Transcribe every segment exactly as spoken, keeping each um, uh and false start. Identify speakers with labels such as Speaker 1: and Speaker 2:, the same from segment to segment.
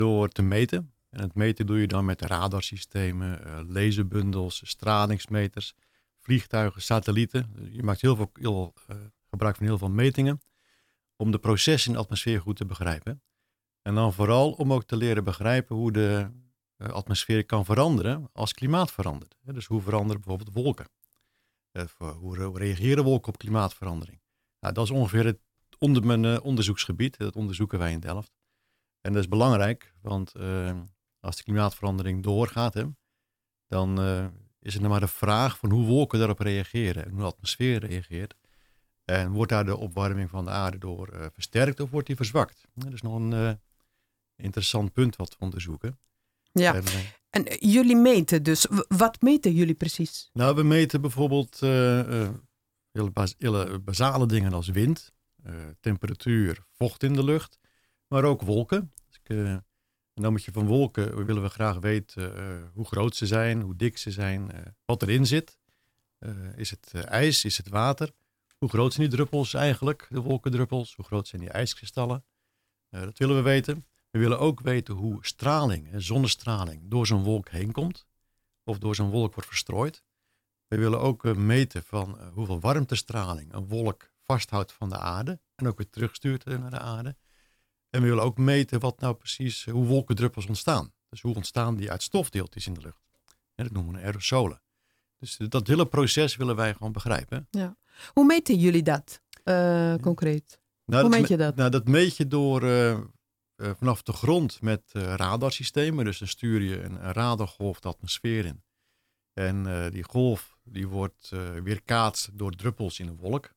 Speaker 1: door te meten. En het meten doe je dan met radarsystemen, uh, laserbundels, stralingsmeters, vliegtuigen, satellieten. Je maakt heel veel, heel, uh, gebruik van heel veel metingen om de processen in de atmosfeer goed te begrijpen. En dan vooral om ook te leren begrijpen hoe de uh, atmosfeer kan veranderen als klimaat verandert. Dus hoe veranderen bijvoorbeeld wolken? Uh, hoe reageren wolken op klimaatverandering? Nou, dat is ongeveer het onder mijn uh, onderzoeksgebied. Dat onderzoeken wij in Delft. En dat is belangrijk, want uh, als de klimaatverandering doorgaat, hè, dan uh, is het nog maar de vraag van hoe wolken daarop reageren en hoe de atmosfeer reageert. En wordt daar de opwarming van de aarde door uh, versterkt of wordt die verzwakt? Dat is nog een uh, interessant punt wat we onderzoeken.
Speaker 2: Ja, en, uh, en jullie meten dus. Wat meten jullie precies?
Speaker 1: Nou, we meten bijvoorbeeld uh, uh, hele, bas- hele basale dingen als wind, uh, temperatuur, vocht in de lucht, maar ook wolken. Dus ik, uh, en dan moet je van wolken, willen we graag weten uh, hoe groot ze zijn, hoe dik ze zijn, uh, wat erin zit. Uh, is het uh, ijs, is het water? Hoe groot zijn die druppels eigenlijk, de wolkendruppels? Hoe groot zijn die ijskristallen? Uh, dat willen we weten. We willen ook weten hoe straling, zonnestraling, door zo'n wolk heen komt. Of door zo'n wolk wordt verstrooid. We willen ook uh, meten van uh, hoeveel warmtestraling een wolk vasthoudt van de aarde. En ook weer terugstuurt uh, naar de aarde. En we willen ook meten wat nou precies, uh, hoe wolkendruppels ontstaan. Dus hoe ontstaan die uit stofdeeltjes in de lucht. En dat noemen we aerosolen. Dus uh, dat hele proces willen wij gewoon begrijpen.
Speaker 2: Ja. Hoe meten jullie dat uh, concreet?
Speaker 1: Nou,
Speaker 2: hoe
Speaker 1: dat
Speaker 2: meet je dat?
Speaker 1: Nou, dat meet je door uh, uh, vanaf de grond met uh, radarsystemen. Dus dan stuur je een, een radargolf de atmosfeer in. En uh, die golf die wordt uh, weerkaatst door druppels in een wolk.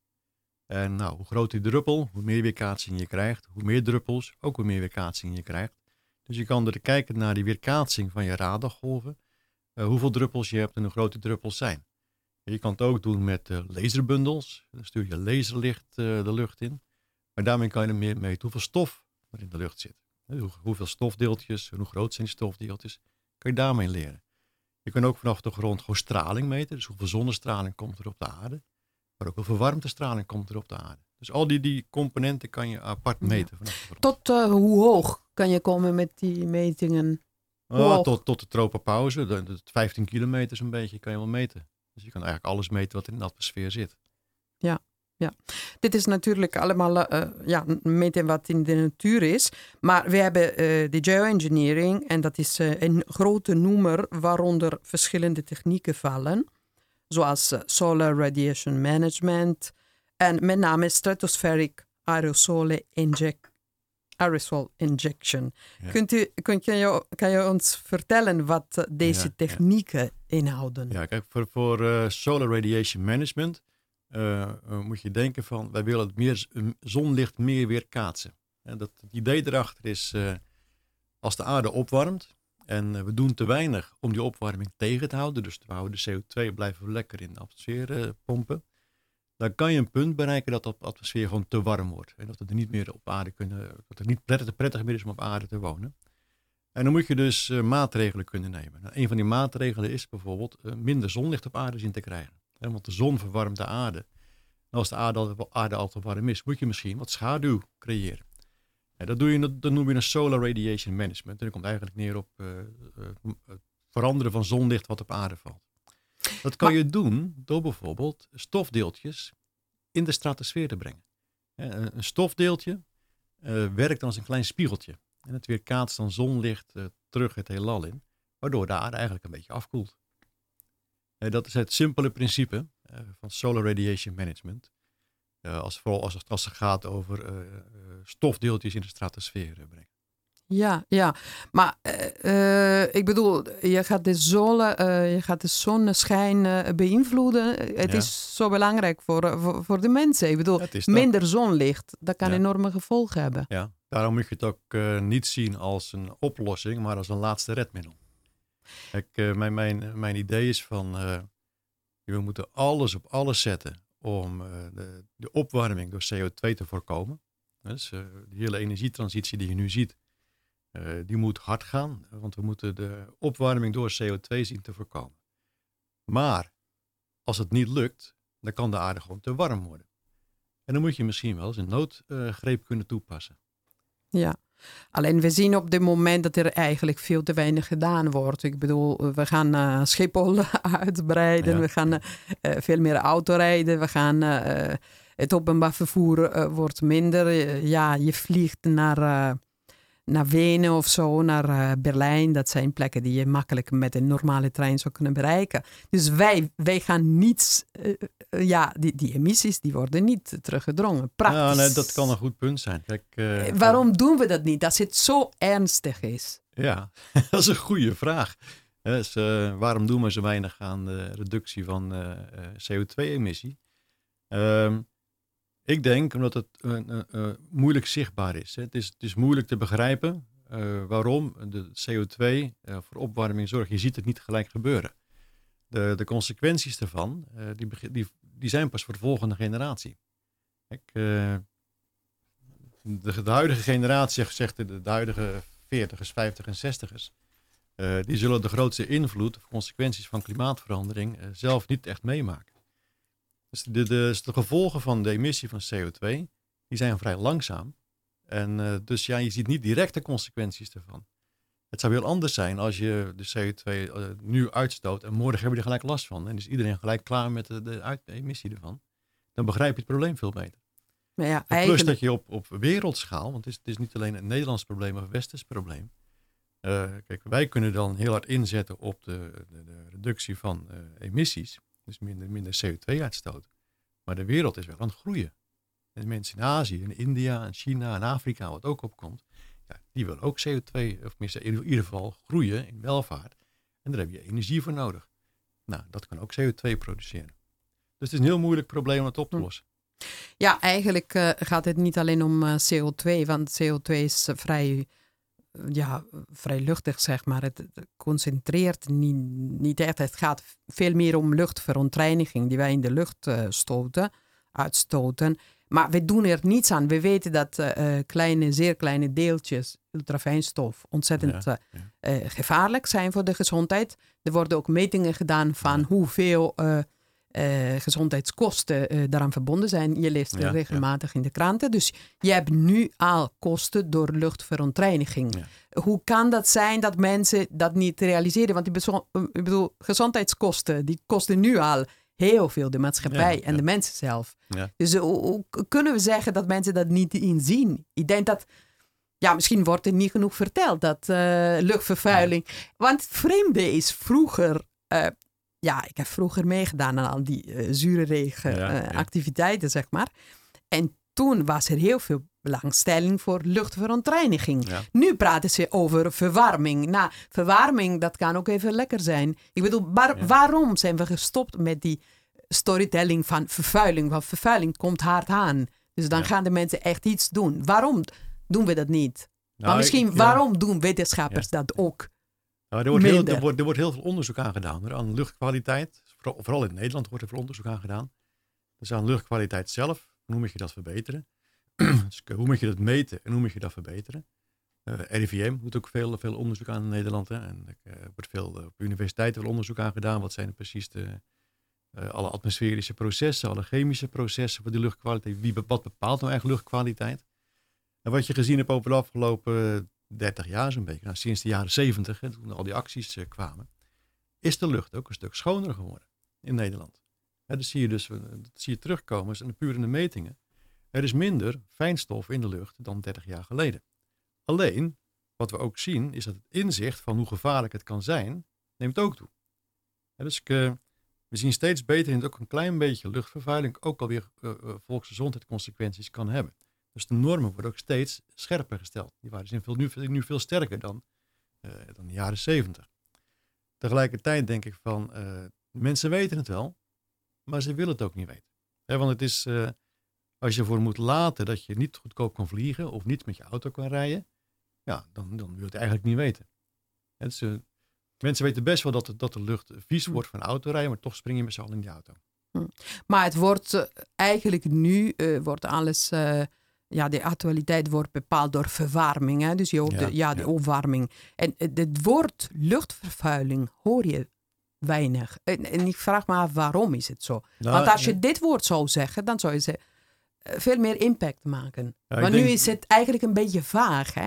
Speaker 1: En nou, hoe groter die druppel, hoe meer weerkaatsing je krijgt. Hoe meer druppels, ook hoe meer weerkaatsing je krijgt. Dus je kan er kijken naar die weerkaatsing van je radargolven. Uh, hoeveel druppels je hebt en hoe groot die druppels zijn. Je kan het ook doen met uh, laserbundels. Dan stuur je laserlicht uh, de lucht in. Maar daarmee kan je er meer meten hoeveel stof er in de lucht zit. Hoe, hoeveel stofdeeltjes, hoe groot zijn die stofdeeltjes. Kan je daarmee leren. Je kan ook vanaf de grond gewoon straling meten. Dus hoeveel zonnestraling komt er op de aarde. Maar ook hoeveel warmtestraling komt er op de aarde. Dus al die, die componenten kan je apart meten.
Speaker 2: Ja.
Speaker 1: Vanaf de grond.
Speaker 2: Tot uh, hoe hoog kan je komen met die metingen?
Speaker 1: Oh, tot, tot de tropenpauze. De, de vijftien kilometer zo'n beetje kan je wel meten. Dus je kan eigenlijk alles meten wat in de atmosfeer zit.
Speaker 2: Ja, ja. Dit is natuurlijk allemaal uh, ja, meten wat in de natuur is. Maar we hebben uh, de geoengineering en dat is uh, een grote noemer waaronder verschillende technieken vallen. Zoals uh, solar radiation management en met name stratospheric aerosol inject, aerosol injection. Ja. Kunt u, kunt je, kan je ons vertellen wat uh, deze ja, technieken ja. inhouden?
Speaker 1: Ja, kijk, voor, voor uh, solar radiation management uh, uh, moet je denken van, wij willen het meer, zonlicht meer weerkaatsen. En dat, het idee erachter is, uh, als de aarde opwarmt en uh, we doen te weinig om die opwarming tegen te houden, dus we houden de C O twee blijven we lekker in de atmosfeer uh, pompen, dan kan je een punt bereiken dat de atmosfeer gewoon te warm wordt. En dat we er niet meer op aarde kunnen, dat het niet prettig, prettig meer is om op aarde te wonen. En dan moet je dus uh, maatregelen kunnen nemen. Nou, een van die maatregelen is bijvoorbeeld uh, minder zonlicht op aarde zien te krijgen. He, want de zon verwarmt de aarde. En als de aarde al, aarde al te warm is, moet je misschien wat schaduw creëren. En dat, doe je, dat noem je een solar radiation management. En dat komt eigenlijk neer op uh, uh, het veranderen van zonlicht wat op aarde valt. Dat kan je doen door bijvoorbeeld stofdeeltjes in de stratosfeer te brengen. Een stofdeeltje uh, werkt als een klein spiegeltje. En het weerkaatst dan zonlicht uh, terug het heelal in. Waardoor de aarde eigenlijk een beetje afkoelt. Uh, dat is het simpele principe uh, van solar radiation management. Uh, als, vooral als het, als het gaat over uh, uh, stofdeeltjes in de stratosfeer uh, brengen.
Speaker 2: Ja, ja. Maar uh, ik bedoel, je gaat de, zole, uh, je gaat de zonneschijn uh, beïnvloeden. Het ja. is zo belangrijk voor, voor, voor de mensen. Ik bedoel, minder zonlicht, dat kan ja. enorme gevolgen hebben.
Speaker 1: Ja, daarom moet je het ook uh, niet zien als een oplossing, maar als een laatste redmiddel. Kijk, uh, mijn, mijn, mijn idee is van, uh, we moeten alles op alles zetten om uh, de, de opwarming door C O twee te voorkomen. Dus uh, die hele energietransitie die je nu ziet, Uh, die moet hard gaan, want we moeten de opwarming door C O twee zien te voorkomen. Maar als het niet lukt, dan kan de aarde gewoon te warm worden. En dan moet je misschien wel eens een noodgreep uh, kunnen toepassen.
Speaker 2: Ja, Alleen we zien op dit moment dat er eigenlijk veel te weinig gedaan wordt. Ik bedoel, we gaan uh, Schiphol uitbreiden, ja. we gaan uh, veel meer autorijden, we gaan uh, het openbaar vervoer uh, wordt minder. Uh, ja, je vliegt naar, uh, naar Wenen of zo, naar uh, Berlijn. Dat zijn plekken die je makkelijk met een normale trein zou kunnen bereiken. Dus wij, wij gaan niet, uh, uh, ja, die, die emissies die worden niet teruggedrongen. Praktisch.
Speaker 1: Ja, nee, dat kan een goed punt zijn. Kijk, uh,
Speaker 2: uh, waarom uh, doen we dat niet als het zo ernstig is?
Speaker 1: Ja, dat is een goede vraag. Dus, uh, waarom doen we zo weinig aan de reductie van uh, C O twee emissie? Uh, ik denk omdat het uh, uh, uh, moeilijk zichtbaar is. Hè. Het is. Het is moeilijk te begrijpen uh, waarom de C O twee uh, voor opwarming zorgt. Je ziet het niet gelijk gebeuren. De, de consequenties daarvan, uh, die, die, die zijn pas voor de volgende generatie. Kijk, uh, de, de huidige generatie, zegt de, de huidige veertigers, vijftigers en zestigers, uh, die zullen de grootste invloed of consequenties van klimaatverandering uh, zelf niet echt meemaken. Dus de, de, dus de gevolgen van de emissie van C O twee, die zijn vrij langzaam. En uh, dus ja, je ziet niet direct de consequenties ervan. Het zou heel anders zijn als je de C O twee uh, nu uitstoot en morgen hebben we er gelijk last van. En is iedereen gelijk klaar met de, de, uit, de emissie ervan. Dan begrijp je het probleem veel beter.
Speaker 2: Maar ja,
Speaker 1: plus
Speaker 2: eigenlijk...
Speaker 1: dat je op, op wereldschaal, want het is, het is niet alleen een Nederlands probleem of een Westers probleem. Uh, kijk, wij kunnen dan heel hard inzetten op de, de, de reductie van uh, emissies. Dus minder, minder C O twee uitstoot. Maar de wereld is wel aan het groeien. En mensen in Azië, in India, en China en Afrika, wat ook opkomt, ja, die willen ook C O twee, of tenminste in ieder geval groeien in welvaart. En daar heb je energie voor nodig. Nou, dat kan ook C O twee produceren. Dus het is een heel moeilijk probleem om het op te lossen.
Speaker 2: Ja, eigenlijk uh, gaat het niet alleen om uh, C O twee, want C O twee is uh, vrij, uh, ja, vrij luchtig, zeg maar. Het, het concentreert niet, niet echt. Het gaat veel meer om luchtverontreiniging die wij in de lucht uh, stoten, uitstoten. Maar we doen er niets aan. We weten dat uh, kleine, zeer kleine deeltjes ultrafijnstof ontzettend ja, ja. Uh, gevaarlijk zijn voor de gezondheid. Er worden ook metingen gedaan van ja. hoeveel uh, uh, gezondheidskosten uh, daaraan verbonden zijn. Je leest ja, regelmatig ja. in de kranten. Dus je hebt nu al kosten door luchtverontreiniging. Ja. Hoe kan dat zijn dat mensen dat niet realiseren? Want ik bedoel, ik bedoel gezondheidskosten, die kosten nu al heel veel de maatschappij ja, en ja. de mensen zelf. Ja. Dus hoe, hoe kunnen we zeggen dat mensen dat niet inzien? Ik denk dat, ja, misschien wordt er niet genoeg verteld dat uh, luchtvervuiling. Ja. Want het vreemde is vroeger, uh, ja, ik heb vroeger meegedaan aan al die uh, zure regen ja, uh, ja. activiteiten, zeg maar. En toen was er heel veel belangstelling voor luchtverontreiniging. Ja. Nu praten ze over verwarming. Nou, verwarming, dat kan ook even lekker zijn. Ik bedoel, waar, ja. waarom zijn we gestopt met die storytelling van vervuiling? Want vervuiling komt hard aan. Dus dan ja. gaan de mensen echt iets doen. Waarom doen we dat niet? Nou, maar misschien, ik, ja. waarom doen wetenschappers ja. dat ook
Speaker 1: nou, er, wordt heel, er, wordt, er wordt heel veel onderzoek aan gedaan. Er, aan luchtkwaliteit. Vooral, vooral in Nederland wordt er veel onderzoek aan gedaan. Dus aan luchtkwaliteit zelf. Hoe moet je dat verbeteren? Dus hoe moet je dat meten en hoe moet je dat verbeteren? Uh, R I V M doet ook veel, veel onderzoek aan in Nederland. Hè? En er uh, wordt veel uh, op universiteiten veel onderzoek aan gedaan. Wat zijn er precies de, uh, alle atmosferische processen, alle chemische processen voor de luchtkwaliteit? Wie, wat bepaalt nou eigenlijk luchtkwaliteit? En wat je gezien hebt over de afgelopen dertig jaar zo'n beetje, nou, sinds de jaren zeventig, hè, toen al die acties uh, kwamen, is de lucht ook een stuk schoner geworden in Nederland. Ja, dat zie je dus dat zie je terugkomen en puur in de metingen. Er is minder fijnstof in de lucht dan dertig jaar geleden. Alleen, wat we ook zien, is dat het inzicht van hoe gevaarlijk het kan zijn, neemt ook toe. Ja, dus uh, we zien steeds beter in dat ook een klein beetje luchtvervuiling ook alweer uh, uh, volksgezondheidsconsequenties kan hebben. Dus de normen worden ook steeds scherper gesteld. Die waren dus veel, nu, nu veel sterker dan, uh, dan de jaren zeventig. Tegelijkertijd denk ik van, uh, mensen weten het wel, maar ze willen het ook niet weten. Ja, want het is... Uh, Als je ervoor moet laten dat je niet goedkoop kan vliegen of niet met je auto kan rijden, ja, dan, dan wil je het eigenlijk niet weten. Dus, uh, mensen weten best wel dat, het, dat de lucht vies wordt van autorijden, maar toch spring je met z'n allen in die auto.
Speaker 2: Maar het wordt uh, eigenlijk nu, uh, wordt alles, uh, ja, de actualiteit wordt bepaald door verwarming. Hè? Dus je hoort ja, de, ja, de ja. opwarming. En uh, het woord luchtvervuiling hoor je weinig. En, en ik vraag me af, waarom is het zo? Nou, Want als je ja. dit woord zou zeggen, dan zou je zeggen, veel meer impact maken. Ja, maar nu denk, is het eigenlijk een beetje vaag, hè?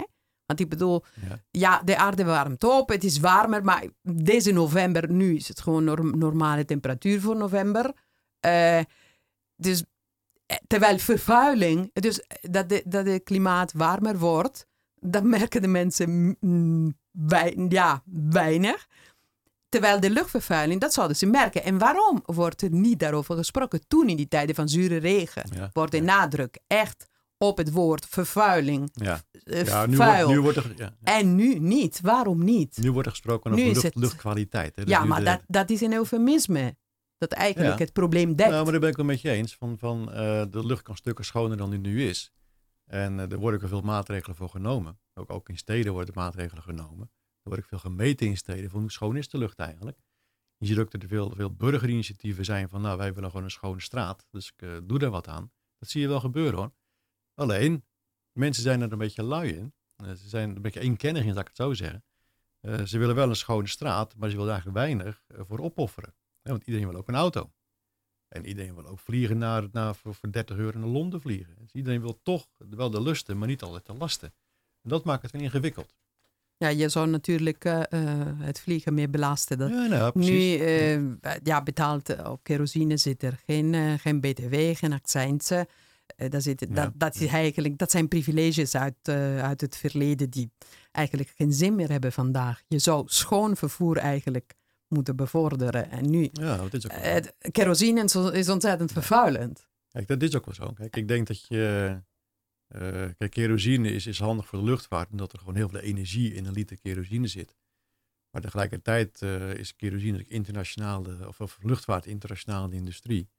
Speaker 2: Want ik bedoel,
Speaker 1: Ja.
Speaker 2: ja, de aarde warmt op, het is warmer, maar deze november, nu is het gewoon norm- normale temperatuur voor november. Uh, dus terwijl vervuiling, dus dat het dat de klimaat warmer wordt, dat merken de mensen mm, wij, ja, weinig. Terwijl de luchtvervuiling, dat zouden ze merken. En waarom wordt er niet daarover gesproken? Toen in die tijden van zure regen
Speaker 1: Ja.
Speaker 2: wordt de
Speaker 1: Ja.
Speaker 2: nadruk echt op het woord vervuiling.
Speaker 1: Ja,
Speaker 2: Uh,
Speaker 1: ja nu,
Speaker 2: vuil.
Speaker 1: wordt, nu wordt er... Ja.
Speaker 2: En nu niet. Waarom niet?
Speaker 1: Nu wordt er gesproken
Speaker 2: Nu
Speaker 1: over
Speaker 2: is
Speaker 1: lucht,
Speaker 2: het-
Speaker 1: luchtkwaliteit. Hè? Dus
Speaker 2: Ja,
Speaker 1: nu
Speaker 2: maar
Speaker 1: de-
Speaker 2: dat, dat is een eufemisme. Dat eigenlijk
Speaker 1: Ja.
Speaker 2: het probleem dekt.
Speaker 1: Nou, maar daar ben ik wel met je eens. Van, van, uh, de lucht kan stukken schoner dan die nu is. En uh, er worden ook veel maatregelen voor genomen. Ook, ook in steden worden maatregelen genomen. Er wordt ook veel gemeten in steden van hoe schoon is de lucht eigenlijk. Je ziet ook dat er veel, veel burgerinitiatieven zijn van, nou, wij willen gewoon een schone straat. Dus ik uh, doe daar wat aan. Dat zie je wel gebeuren hoor. Alleen, mensen zijn er een beetje lui in. Uh, ze zijn er een beetje eenkennig in, zal ik het zo zeggen. Uh, ze willen wel een schone straat, maar ze willen eigenlijk weinig uh, voor opofferen. Ja, want iedereen wil ook een auto. En iedereen wil ook vliegen naar, naar, voor, voor dertig euro naar Londen vliegen. Dus iedereen wil toch wel de lusten, maar niet altijd de lasten. En dat maakt het weer ingewikkeld.
Speaker 2: Ja, je zou natuurlijk uh, het vliegen meer belasten. Dat
Speaker 1: Ja, nou, precies.
Speaker 2: nu uh, ja, betaalt uh, op kerosine zit er geen, uh, geen B T W, geen accijnsen. Uh, dat, zit,
Speaker 1: Ja.
Speaker 2: dat, dat, is eigenlijk, dat zijn privileges uit, uh, uit het verleden die eigenlijk geen zin meer hebben vandaag. Je zou schoon vervoer eigenlijk moeten bevorderen. En nu,
Speaker 1: Ja, dat is ook wel zo.
Speaker 2: uh, kerosine is ontzettend vervuilend.
Speaker 1: Kijk, dat is ook wel zo. Kijk, ik denk dat je... Uh, kijk, kerosine is, is handig voor de luchtvaart, omdat er gewoon heel veel energie in een liter kerosine zit. Maar tegelijkertijd uh, is kerosine internationale, of, of luchtvaart internationale industrie.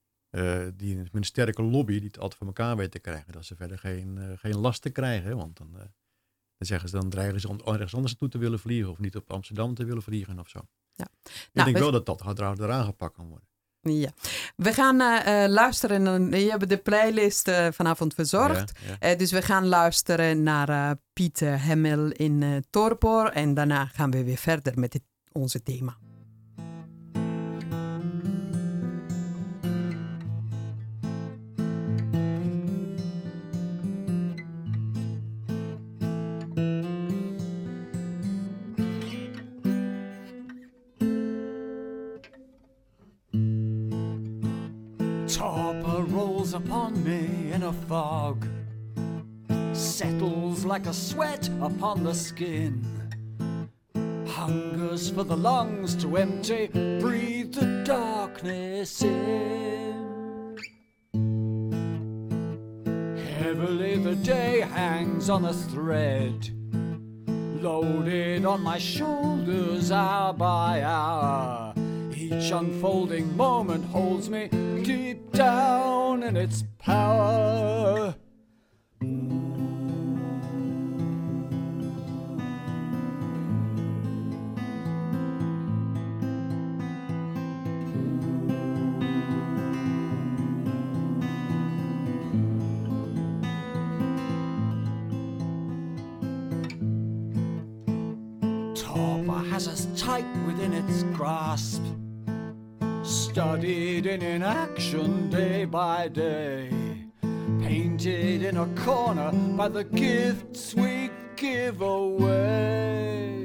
Speaker 1: Uh, die met een sterke lobby die het altijd voor elkaar weet te krijgen. Dat ze verder geen, uh, geen lasten krijgen. Hè? Want dan, uh, dan zeggen ze, dan dreigen ze om ergens anders naartoe te willen vliegen. Of niet op Amsterdam te willen vliegen of zo.
Speaker 2: Ja.
Speaker 1: Ik
Speaker 2: Nou,
Speaker 1: denk
Speaker 2: we...
Speaker 1: wel dat dat harder aangepakt kan worden.
Speaker 2: Ja, we gaan uh, luisteren. Je hebt de playlist uh, vanavond verzorgd.
Speaker 1: Ja, ja.
Speaker 2: Uh, dus we gaan luisteren naar uh, Pieter Hemmel in uh, Torpor. En daarna gaan we weer verder met het, onze thema.
Speaker 3: Torpor rolls upon me in a fog, settles like a sweat upon the skin, hungers for the lungs to empty, breathe the darkness in. Heavily the day hangs on a thread, loaded on my shoulders hour by hour. Each unfolding moment holds me deep down in its power. Torpor has us tight within its grasp, studied in inaction day by day, painted in a corner by the gifts we give away.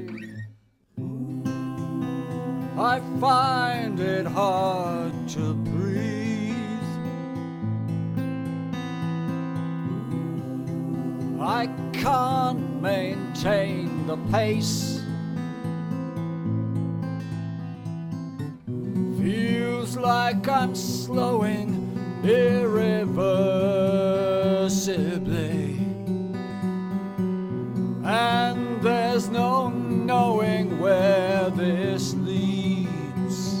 Speaker 3: I find it hard to breathe. I can't maintain the pace. Feels like I'm slowing irreversibly, and there's no knowing where this leads.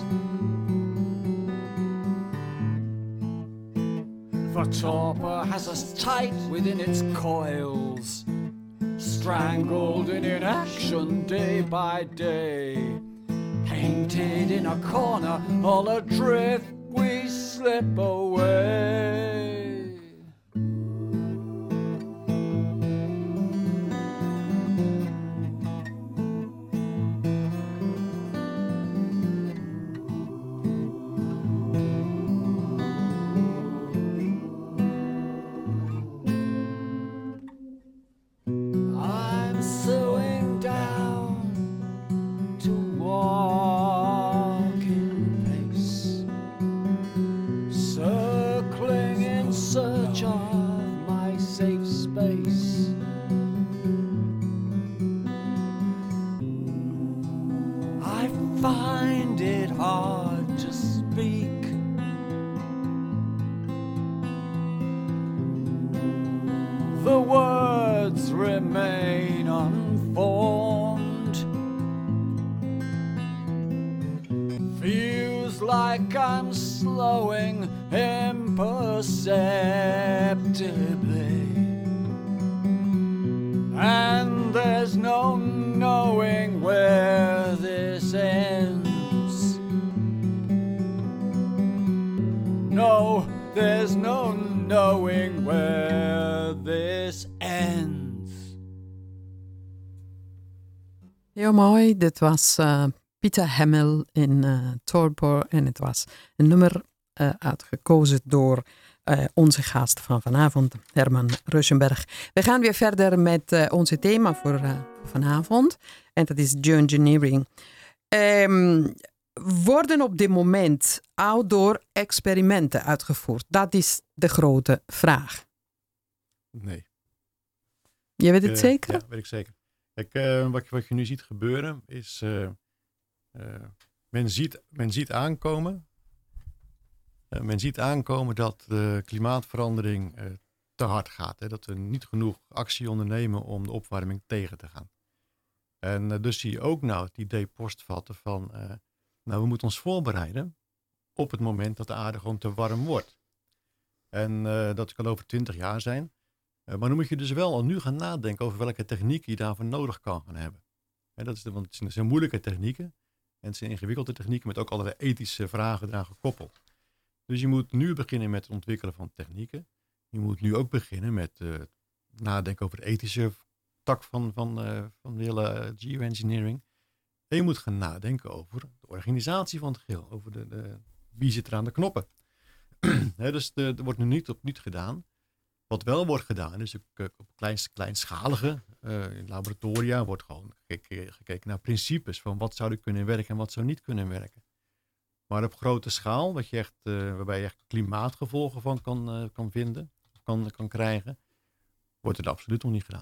Speaker 3: For torpor has us tight within its coils, strangled in inaction day by day, painted in a corner, all adrift we slip away. I'm find it hard to speak. The words remain unformed. Feels like I'm slowing imperceptibly, and there's no knowing where this ends. No, there's no knowing where this ends.
Speaker 2: Heel mooi, dit was uh, Pieter Hemmel in uh, Torpor en het was een nummer uh, uitgekozen door uh, onze gast van vanavond, Herman Rauschenberg. We gaan weer verder met uh, onze thema voor, uh, voor vanavond en dat is geoengineering. Um, worden op dit moment outdoor experimenten uitgevoerd? Dat is de grote vraag.
Speaker 1: Nee.
Speaker 2: Je weet het
Speaker 1: uh,
Speaker 2: zeker?
Speaker 1: Ja, weet ik zeker. Kijk, uh, wat, wat je nu ziet gebeuren is... Uh, uh, men, ziet, men ziet aankomen... Uh, men ziet aankomen dat de klimaatverandering uh, te hard gaat. Hè? Dat we niet genoeg actie ondernemen om de opwarming tegen te gaan. En uh, dus zie je ook nou het idee postvatten van... Uh, nou, we moeten ons voorbereiden op het moment dat de aarde gewoon te warm wordt. En uh, dat kan over twintig jaar zijn. Uh, maar dan moet je dus wel al nu gaan nadenken over welke techniek je daarvoor nodig kan gaan hebben. En dat is de, want het zijn moeilijke technieken. En het zijn ingewikkelde technieken met ook allerlei ethische vragen eraan gekoppeld. Dus je moet nu beginnen met het ontwikkelen van technieken. Je moet nu ook beginnen met uh, nadenken over de ethische tak van, van, uh, van de hele geoengineering. En je moet gaan nadenken over de organisatie van het geheel. Over de, de, wie zit er aan de knoppen. He, dus de, er wordt nu niet op niet gedaan. Wat wel wordt gedaan is op, op klein, kleinschalige uh, in laboratoria wordt gewoon gekeken, gekeken naar principes. Van wat zou er kunnen werken en wat zou niet kunnen werken. Maar op grote schaal, wat je echt, uh, waarbij je echt klimaatgevolgen van kan, uh, kan vinden, kan, kan krijgen, wordt het absoluut nog niet gedaan.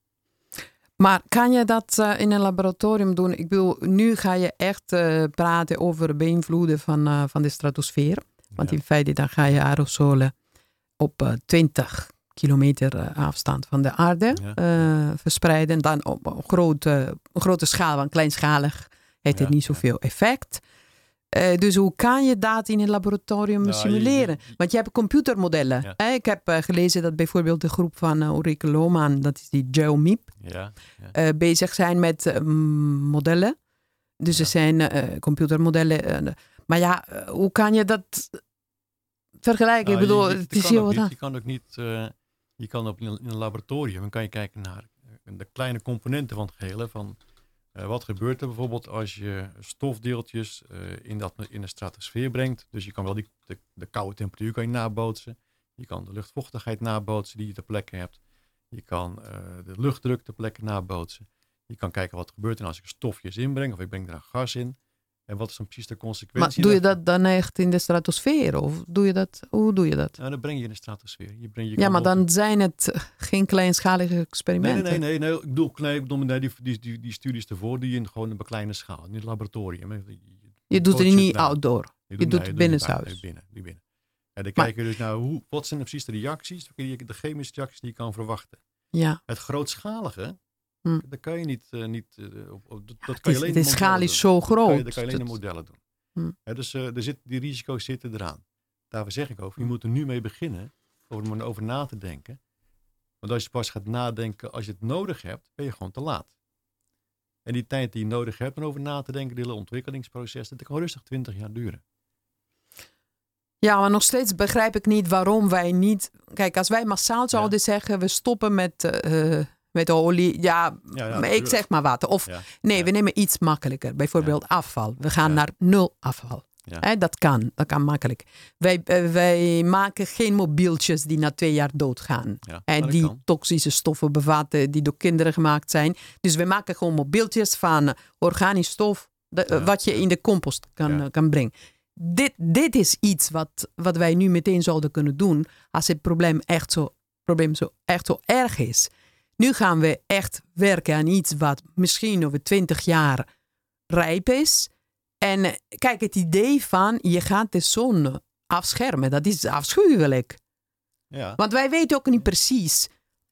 Speaker 2: Maar kan je dat uh, in een laboratorium doen? Ik bedoel, nu ga je echt uh, praten over beïnvloeden van, uh, van de stratosfeer. Want ja. in feite dan ga je aerosolen op uh, twintig kilometer uh, afstand van de aarde ja. uh, verspreiden. Dan op een grote, een grote schaal, want kleinschalig heeft het ja. niet zoveel effect. Uh, dus hoe kan je dat in een laboratorium nou, simuleren? Je, je, Want je hebt computermodellen. Ja. Eh, ik heb uh, gelezen dat bijvoorbeeld de groep van uh, Ulrike Lohman, dat is die GeoMeep, ja, ja. Uh, bezig zijn met uh, modellen. Dus ja. er zijn uh, computermodellen. Uh, maar ja, uh, hoe kan je dat vergelijken?
Speaker 1: Nou,
Speaker 2: Ik bedoel,
Speaker 1: je, je,
Speaker 2: het is
Speaker 1: heel
Speaker 2: wat
Speaker 1: niet, je kan ook niet, uh, je kan op in een laboratorium, dan kan je kijken naar de kleine componenten van het gehele, van Uh, wat gebeurt er bijvoorbeeld als je stofdeeltjes uh, in, dat, in de stratosfeer brengt? Dus je kan wel die, de, de koude temperatuur kan je nabootsen. Je kan de luchtvochtigheid nabootsen die je ter plekke hebt. Je kan uh, de luchtdruk ter plekke nabootsen. Je kan kijken wat er gebeurt en als ik stofjes inbreng of ik breng er een gas in. En wat is dan precies de consequentie?
Speaker 2: Maar doe je dat dan echt in de stratosfeer? Of doe je dat, hoe doe je dat?
Speaker 1: Nou, dan breng je in de stratosfeer. Je breng, je
Speaker 2: ja, maar
Speaker 1: op...
Speaker 2: dan zijn het geen kleinschalige experimenten.
Speaker 1: Nee, nee, nee. nee, nee. Ik bedoel, nee, ik bedoel nee, die, die, die, die studies ervoor die je gewoon op een kleine schaal, in het laboratorium. Je,
Speaker 2: je doet het niet
Speaker 1: nou,
Speaker 2: outdoor. Je doet, nee, het binnenshuis.
Speaker 1: Nee, binnen, die binnen. En dan maar, kijk je dus naar hoe, wat zijn precies de reacties, de chemische reacties die je kan verwachten.
Speaker 2: Ja.
Speaker 1: Het grootschalige, hm. dat kan je niet, uh, niet uh, op, op, dat
Speaker 2: ja,
Speaker 1: kan je
Speaker 2: is,
Speaker 1: alleen
Speaker 2: de schaal is zo groot.
Speaker 1: Dat kan je, dat kan je alleen de modellen doen.
Speaker 2: Hm.
Speaker 1: Ja, dus uh, er zit, die risico's zitten eraan. Daarvoor zeg ik over, je moet er nu mee beginnen om erover na te denken. Want als je pas gaat nadenken als je het nodig hebt, ben je gewoon te laat. En die tijd die je nodig hebt om over na te denken, dit hele ontwikkelingsproces, dat kan rustig twintig jaar duren.
Speaker 2: Ja, maar nog steeds begrijp ik niet waarom wij niet... Kijk, als wij massaal zouden ja. zeggen, we stoppen met, uh, met olie. Ja, ja, ja ik zeg maar water. Of ja. nee, ja. we nemen iets makkelijker. Bijvoorbeeld ja. afval. We gaan ja. naar nul afval. Ja. He, dat kan, dat kan makkelijk. Wij, uh, wij maken geen mobieltjes die na twee jaar doodgaan. Ja, en die kan. toxische stoffen bevatten die door kinderen gemaakt zijn. Dus we maken gewoon mobieltjes van uh, organisch stof, de, ja. uh, wat je in de compost kan, ja. uh, kan brengen. Dit, dit is iets wat, wat wij nu meteen zouden kunnen doen als het probleem echt zo, probleem zo, echt zo erg is. Nu gaan we echt werken aan iets wat misschien over twintig jaar rijp is. En uh, kijk, het idee van je gaat de zon afschermen, dat is afschuwelijk.
Speaker 1: Ja.
Speaker 2: Want wij weten ook niet precies...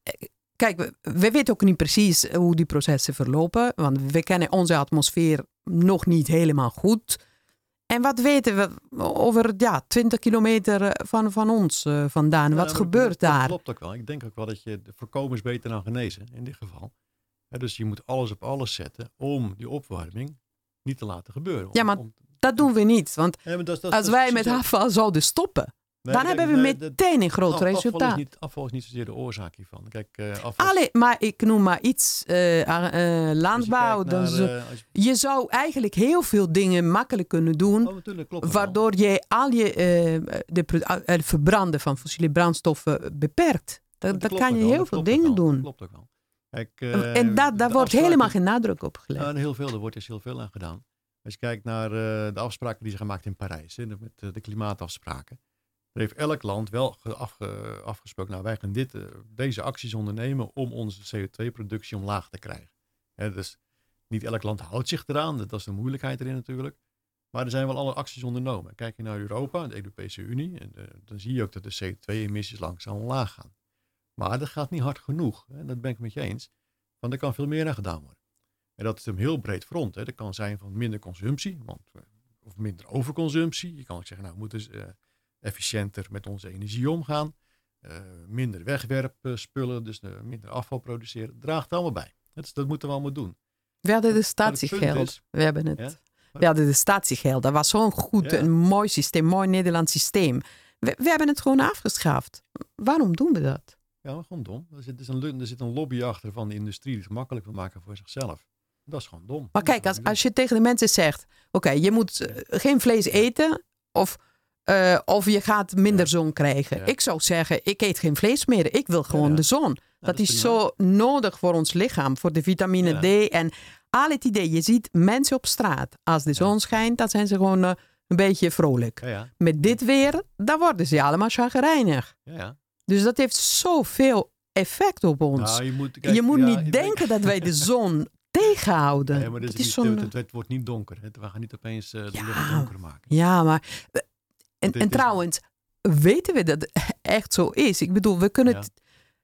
Speaker 2: Kijk, we, we weten ook niet precies hoe die processen verlopen. Want we kennen onze atmosfeer nog niet helemaal goed. En wat weten we over ja, twintig kilometer van, van ons uh, vandaan?
Speaker 1: Ja,
Speaker 2: wat gebeurt
Speaker 1: dat,
Speaker 2: daar?
Speaker 1: Dat klopt ook wel. Ik denk ook wel dat je voorkomen is beter dan genezen in dit geval. Ja, dus je moet alles op alles zetten om die opwarming niet te laten gebeuren. Om,
Speaker 2: ja, maar
Speaker 1: om,
Speaker 2: dat doen we niet. Want
Speaker 1: ja, maar dat, dat,
Speaker 2: als
Speaker 1: dat,
Speaker 2: wij
Speaker 1: dat,
Speaker 2: met
Speaker 1: dat,
Speaker 2: afval zouden stoppen...
Speaker 1: Nee,
Speaker 2: dan
Speaker 1: kijk,
Speaker 2: hebben we
Speaker 1: nee,
Speaker 2: meteen een groot
Speaker 1: afval
Speaker 2: resultaat.
Speaker 1: Is niet, afval is niet zozeer de oorzaak hiervan. Kijk, uh, afval...
Speaker 2: Allee, maar ik noem maar iets. Uh, uh, landbouw.
Speaker 1: Naar,
Speaker 2: dus,
Speaker 1: uh, je...
Speaker 2: je zou eigenlijk heel veel dingen makkelijk kunnen doen.
Speaker 1: Oh, natuurlijk, klopt
Speaker 2: waardoor
Speaker 1: wel.
Speaker 2: je al je uh, de, uh, het verbranden van fossiele brandstoffen beperkt. Dan kan je
Speaker 1: wel,
Speaker 2: heel veel dingen doen.
Speaker 1: Dat klopt ook wel. Kijk, uh,
Speaker 2: en dat, daar wordt helemaal geen nadruk op gelegd.
Speaker 1: Ja, heel veel, er wordt dus heel veel aan gedaan. Als je kijkt naar uh, de afspraken die zijn gemaakt in Parijs, hè, met uh, de klimaatafspraken. Er heeft elk land wel afge, afgesproken, nou wij gaan dit, uh, deze acties ondernemen om onze C O twee productie omlaag te krijgen. Hè, dus niet elk land houdt zich eraan, dat is de moeilijkheid erin natuurlijk. Maar er zijn wel alle acties ondernomen. Kijk je naar Europa, de Europese Unie, en, uh, dan zie je ook dat de C O twee emissies langzaam omlaag gaan. Maar dat gaat niet hard genoeg, hè, dat ben ik met je eens, want er kan veel meer aan gedaan worden. En dat is een heel breed front. Hè. Dat kan zijn van minder consumptie, want, of minder overconsumptie. Je kan ook zeggen, nou we moeten uh, efficiënter met onze energie omgaan. Uh, minder wegwerpspullen, dus uh, minder afval produceren. Draagt allemaal bij. Dat, dat moeten we allemaal doen.
Speaker 2: We hadden de statiegeld. We hebben het.
Speaker 1: Ja?
Speaker 2: We hadden de statiegeld. Dat was zo'n goed, ja. een mooi systeem, mooi Nederlands systeem. We, we hebben het gewoon afgeschaft. Waarom doen we dat?
Speaker 1: Ja, maar gewoon dom. Er zit, dus een, er zit een lobby achter van de industrie die het gemakkelijk wil maken voor zichzelf. Dat is gewoon dom.
Speaker 2: Maar kijk, als, als je tegen de mensen zegt, oké, okay, je moet uh, geen vlees eten of, uh, of je gaat minder ja. zon krijgen. Ja. Ik zou zeggen, ik eet geen vlees meer. Ik wil gewoon ja, ja. de zon. Ja, dat, dat is, is zo nodig voor ons lichaam, voor de vitamine ja. D en al het idee. Je ziet mensen op straat. Als de zon ja. schijnt, dan zijn ze gewoon uh, een beetje vrolijk.
Speaker 1: Ja, ja.
Speaker 2: Met dit weer, dan worden ze allemaal chagrijnig.
Speaker 1: Ja, ja.
Speaker 2: Dus dat heeft zoveel effect op ons.
Speaker 1: Nou, je moet, kijk,
Speaker 2: je moet
Speaker 1: ja,
Speaker 2: niet
Speaker 1: ik
Speaker 2: denken
Speaker 1: denk...
Speaker 2: dat wij de zon tegenhouden.
Speaker 1: Nee, maar het, is niet, het, het wordt niet donker. Hè. We gaan niet opeens uh, de ja, lucht donker maken.
Speaker 2: Ja, maar... En, en trouwens, weten we dat het echt zo is? Ik bedoel, we kunnen... Ja. Het,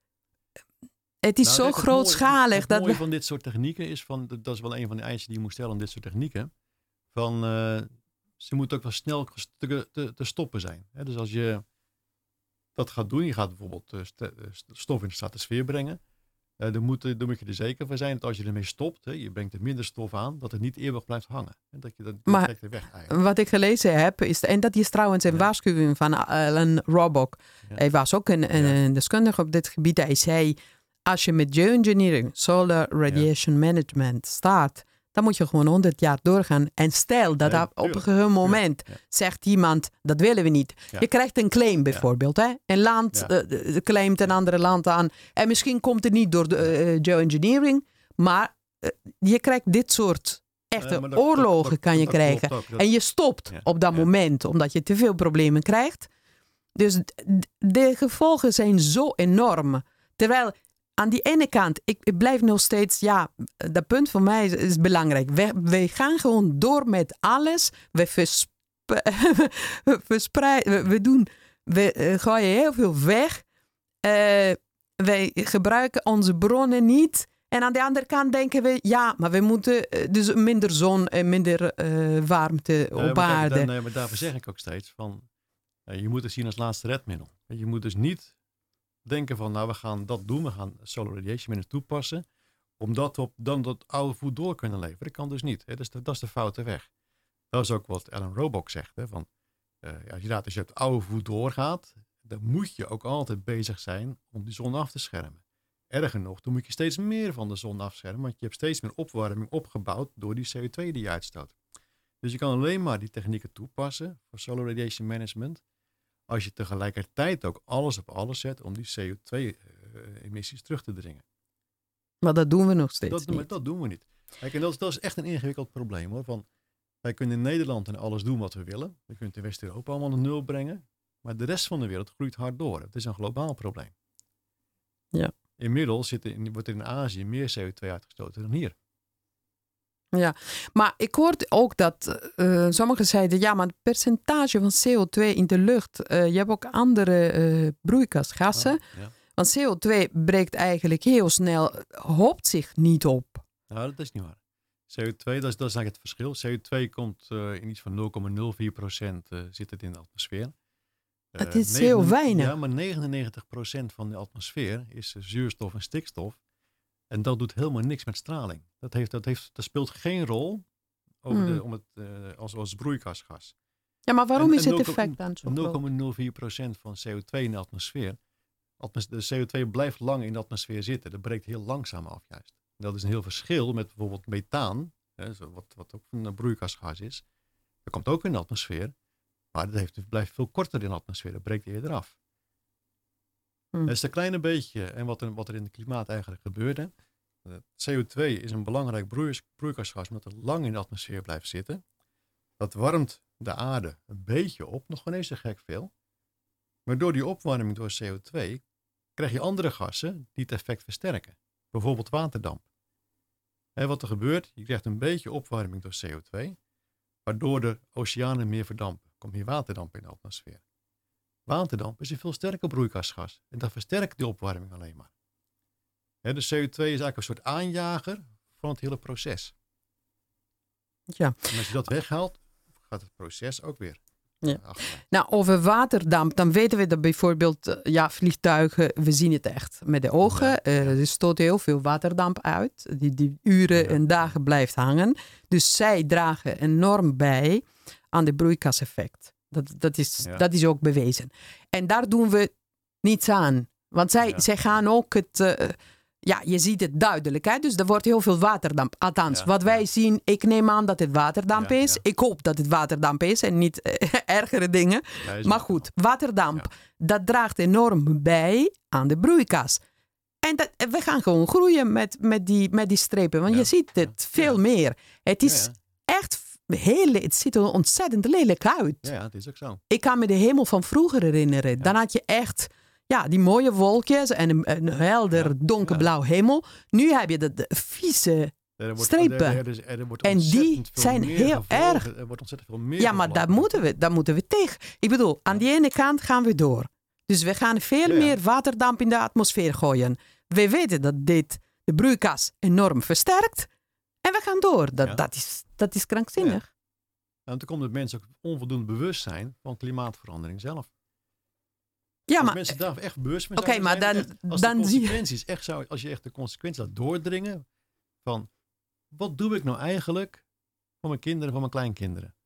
Speaker 2: het is nou, zo grootschalig.
Speaker 1: Het, het
Speaker 2: dat
Speaker 1: mooie
Speaker 2: we...
Speaker 1: van dit soort technieken is... Van, dat is wel een van de eisen die je moet stellen om dit soort technieken. Van, uh, ze moeten ook wel snel te, te, te stoppen zijn. Hè. Dus als je dat gaat doen... Je gaat bijvoorbeeld uh, st- stof in de stratosfeer brengen... Uh, dan, moet, dan moet je er zeker van zijn dat als je ermee stopt, hè, je brengt er minder stof aan, dat het niet eeuwig blijft hangen. En dat je dat
Speaker 2: maar
Speaker 1: trekt er weg eigenlijk.
Speaker 2: Wat ik gelezen heb, is, en dat is trouwens een ja. waarschuwing van Alan Robock. Ja. Hij was ook een, een, een deskundige op dit gebied. Hij zei, als je met geoengineering, solar radiation ja. management start, dan moet je gewoon honderd jaar doorgaan. En stel dat ja, op een gegeven moment ja. zegt iemand, dat willen we niet. Ja. Je krijgt een claim bijvoorbeeld. Ja. Hè? Een land ja. uh, claimt een andere land aan. En misschien komt het niet door de uh, geoengineering. Maar uh, je krijgt dit soort echte uh, dat, oorlogen dat, dat, kan je dat, krijgen. Dat, dat, en je stopt ja. op dat ja. moment, omdat je te veel problemen krijgt. Dus de gevolgen zijn zo enorm. Terwijl... Aan die ene kant, ik, ik blijf nog steeds, ja, dat punt voor mij is, is belangrijk. We, we gaan gewoon door met alles. We versp- verspreiden, we, we doen, we uh, gooien heel veel weg. Uh, wij gebruiken onze bronnen niet. En aan de andere kant denken we, ja, maar we moeten uh, dus minder zon en minder uh, warmte
Speaker 1: nee,
Speaker 2: op
Speaker 1: maar
Speaker 2: aarde.
Speaker 1: Kijk, nee, maar daarvoor zeg ik ook steeds van, uh, je moet het zien als laatste redmiddel. Je moet dus niet denken van, nou we gaan dat doen, we gaan solar radiation minder toepassen, omdat we op, dan dat oude voet door kunnen leveren. Dat kan dus niet. Hè? Dat, is de, dat is de foute weg. Dat is ook wat Alan Robock zegt. Hè? Van, uh, ja, inderdaad, als je op het oude voet doorgaat, dan moet je ook altijd bezig zijn om die zon af te schermen. Erger nog, dan moet je steeds meer van de zon afschermen, want je hebt steeds meer opwarming opgebouwd door die C O twee die je uitstoot. Dus je kan alleen maar die technieken toepassen voor solar radiation management, als je tegelijkertijd ook alles op alles zet om die C O twee emissies terug te dringen.
Speaker 2: Maar dat doen we nog steeds
Speaker 1: dat,
Speaker 2: niet.
Speaker 1: Maar dat doen we niet. Kijk, en dat is, dat is echt een ingewikkeld probleem hoor. Van, wij kunnen in Nederland en alles doen wat we willen. We kunnen het in West-Europa allemaal naar nul brengen. Maar de rest van de wereld groeit hard door. Het is een globaal probleem.
Speaker 2: Ja.
Speaker 1: Inmiddels zit in, wordt er in Azië meer C O twee uitgestoten dan hier.
Speaker 2: Ja, maar ik hoorde ook dat uh, sommigen zeiden, ja, maar het percentage van C O twee in de lucht, uh, je hebt ook andere uh, broeikasgassen. Oh, ja. Want C O twee breekt eigenlijk heel snel, hoopt zich niet op.
Speaker 1: Nou, dat is niet waar. C O twee, dat is, dat is eigenlijk het verschil. C O twee komt uh, in iets van nul komma nul vier procent uh, zit het in de atmosfeer. Uh,
Speaker 2: het is negen, heel weinig.
Speaker 1: Ja, maar negenennegentig procent van de atmosfeer is uh, zuurstof en stikstof. En dat doet helemaal niks met straling. Dat, heeft, dat, heeft, dat speelt geen rol over hmm. de, om het, uh, als, als broeikasgas.
Speaker 2: Ja, maar waarom en, is en het effect dan zo
Speaker 1: nul komma nul vier procent van C O twee in de atmosfeer. De C O twee blijft lang in de atmosfeer zitten. Dat breekt heel langzaam af juist. Dat is een heel verschil met bijvoorbeeld methaan, hè, wat, wat ook een broeikasgas is. Dat komt ook in de atmosfeer, maar dat heeft, blijft veel korter in de atmosfeer. Dat breekt eerder af. Hmm. Dat is een kleine beetje, en wat er, wat er in het klimaat eigenlijk gebeurde. C O twee is een belangrijk broeis, broeikasgas, omdat het lang in de atmosfeer blijft zitten. Dat warmt de aarde een beetje op, nog geen eens zo gek veel. Maar door die opwarming door C O twee krijg je andere gassen die het effect versterken. Bijvoorbeeld waterdamp. En wat er gebeurt, je krijgt een beetje opwarming door C O twee, waardoor de oceanen meer verdampen. Er komt meer waterdamp in de atmosfeer. Waterdamp is een veel sterker broeikasgas en dat versterkt die opwarming alleen maar. He, de C O twee is eigenlijk een soort aanjager van het hele proces.
Speaker 2: Ja.
Speaker 1: En als je dat weghaalt, gaat het proces ook weer.
Speaker 2: Ja. Nou, over waterdamp, dan weten we dat bijvoorbeeld ja, vliegtuigen, we zien het echt met de ogen. Ja, ja. Uh, er stoot heel veel waterdamp uit, die, die uren ja. en dagen blijft hangen. Dus zij dragen enorm bij aan de broeikaseffect. Dat, dat, is, ja. dat is ook bewezen. En daar doen we niets aan. Want zij, ja. zij gaan ook het... Uh, Ja, je ziet het duidelijk. Hè? Dus er wordt heel veel waterdamp. Althans, ja, wat wij ja. zien, ik neem aan dat het waterdamp ja, is. Ja. Ik hoop dat het waterdamp is en niet uh, ergere dingen. Ja, maar goed, waterdamp, ja. dat draagt enorm bij aan de broeikas. En dat, we gaan gewoon groeien met, met, die, met die strepen. Want ja. je ziet het ja. veel ja. meer. Het is ja, ja. echt... Heel, het ziet er ontzettend lelijk uit.
Speaker 1: Ja, het is ook zo.
Speaker 2: Ik kan me de hemel van vroeger herinneren. Ja. Dan had je echt... Ja, die mooie wolkjes en een, een helder ja, donkerblauw ja. hemel. Nu heb je de, de vieze er wordt, strepen. Er, er, er, er wordt en die zijn heel erg.
Speaker 1: Er wordt ontzettend veel meer
Speaker 2: Ja, maar daar moeten, we, daar moeten we tegen. Ik bedoel, aan die ene kant gaan we door. Dus we gaan veel ja. meer waterdamp in de atmosfeer gooien. We weten dat dit de broeikas enorm versterkt. En we gaan door. Dat, ja. dat, is, dat is krankzinnig. Ja.
Speaker 1: Nou, toen komt het mensen ook onvoldoende bewust zijn van klimaatverandering zelf.
Speaker 2: Ja,
Speaker 1: als
Speaker 2: maar
Speaker 1: mensen daar echt bewust van
Speaker 2: zijn, okay, maar dan,
Speaker 1: echt, als
Speaker 2: dan
Speaker 1: de consequenties zie je... echt zou, als je echt de consequenties laat doordringen van wat doe ik nou eigenlijk voor mijn kinderen, voor mijn kleinkinderen?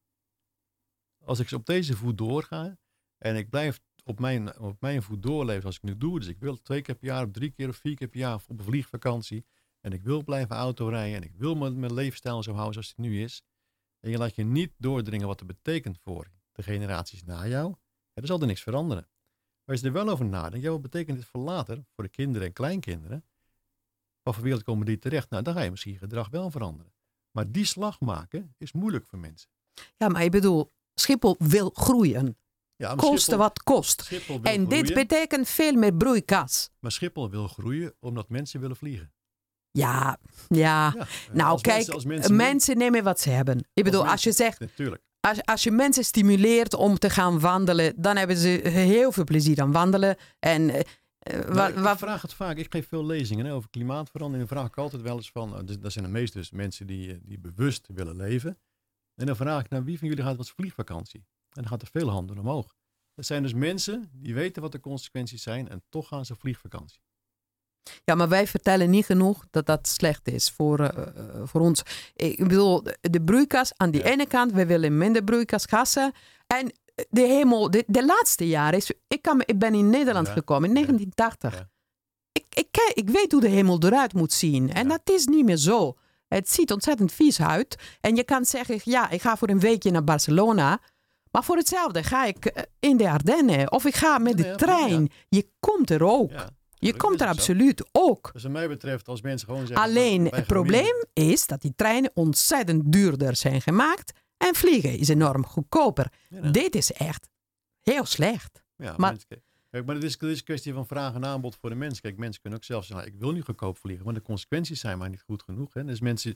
Speaker 1: Als ik op deze voet doorga en ik blijf op mijn, op mijn voet doorleven zoals ik nu doe, dus ik wil twee keer per jaar of drie keer of vier keer per jaar op een vliegvakantie en ik wil blijven autorijden en ik wil mijn, mijn levensstijl zo houden zoals het nu is en je laat je niet doordringen wat het betekent voor de generaties na jou, ja, dan zal er niks veranderen. Maar als je er wel over nadenkt, ja, wat betekent dit voor later, voor de kinderen en kleinkinderen? Wat voor wereld komen die terecht? Nou, dan ga je misschien je gedrag wel veranderen. Maar die slag maken is moeilijk voor mensen.
Speaker 2: Ja, maar ik bedoel, Schiphol wil groeien. Ja, Koste Schiphol, wat kost. En groeien, dit betekent veel meer broeikas.
Speaker 1: Maar Schiphol wil groeien omdat mensen willen vliegen.
Speaker 2: Ja, ja. ja nou als kijk, mensen, als mensen, mensen nemen wat ze hebben. Ik bedoel, als, mensen, als je zegt... Natuurlijk. Als, als je mensen stimuleert om te gaan wandelen, dan hebben ze heel veel plezier aan wandelen. En, uh,
Speaker 1: nou, wa, wa, ik vraag het vaak. Ik geef veel lezingen hè, over klimaatverandering. En dan vraag ik altijd wel eens van, uh, dat zijn de meeste dus mensen die, die bewust willen leven. En dan vraag ik, nou, wie van jullie gaat wat vliegvakantie? En dan gaat er veel handen omhoog. Dat zijn dus mensen die weten wat de consequenties zijn en toch gaan ze vliegvakantie.
Speaker 2: Ja, maar wij vertellen niet genoeg dat dat slecht is voor, uh, voor ons. Ik bedoel, de broeikas aan die ja. ene kant, we willen minder broeikasgassen. En de hemel, de, de laatste jaren is... Ik, kan, ik ben in Nederland ja. gekomen in negentien tachtig. Ja. Ik, ik, ik weet hoe de hemel eruit moet zien. En ja. dat is niet meer zo. Het ziet ontzettend vies uit. En je kan zeggen, ja, ik ga voor een weekje naar Barcelona. Maar voor hetzelfde ga ik in de Ardennen. Of ik ga met de ja, trein. Ja. Je komt er ook. Ja. Je komt er absoluut ook.
Speaker 1: Dus wat mij betreft, als mensen gewoon zeggen...
Speaker 2: Alleen het probleem is dat die treinen ontzettend duurder zijn gemaakt. En vliegen is enorm goedkoper. Ja, nee. Dit is echt heel slecht.
Speaker 1: Ja, maar kijk, maar het is, het is een kwestie van vraag en aanbod voor de mensen. Kijk, mensen kunnen ook zelf zeggen, nou, ik wil niet goedkoop vliegen. Maar de consequenties zijn maar niet goed genoeg. Hè? Dus mensen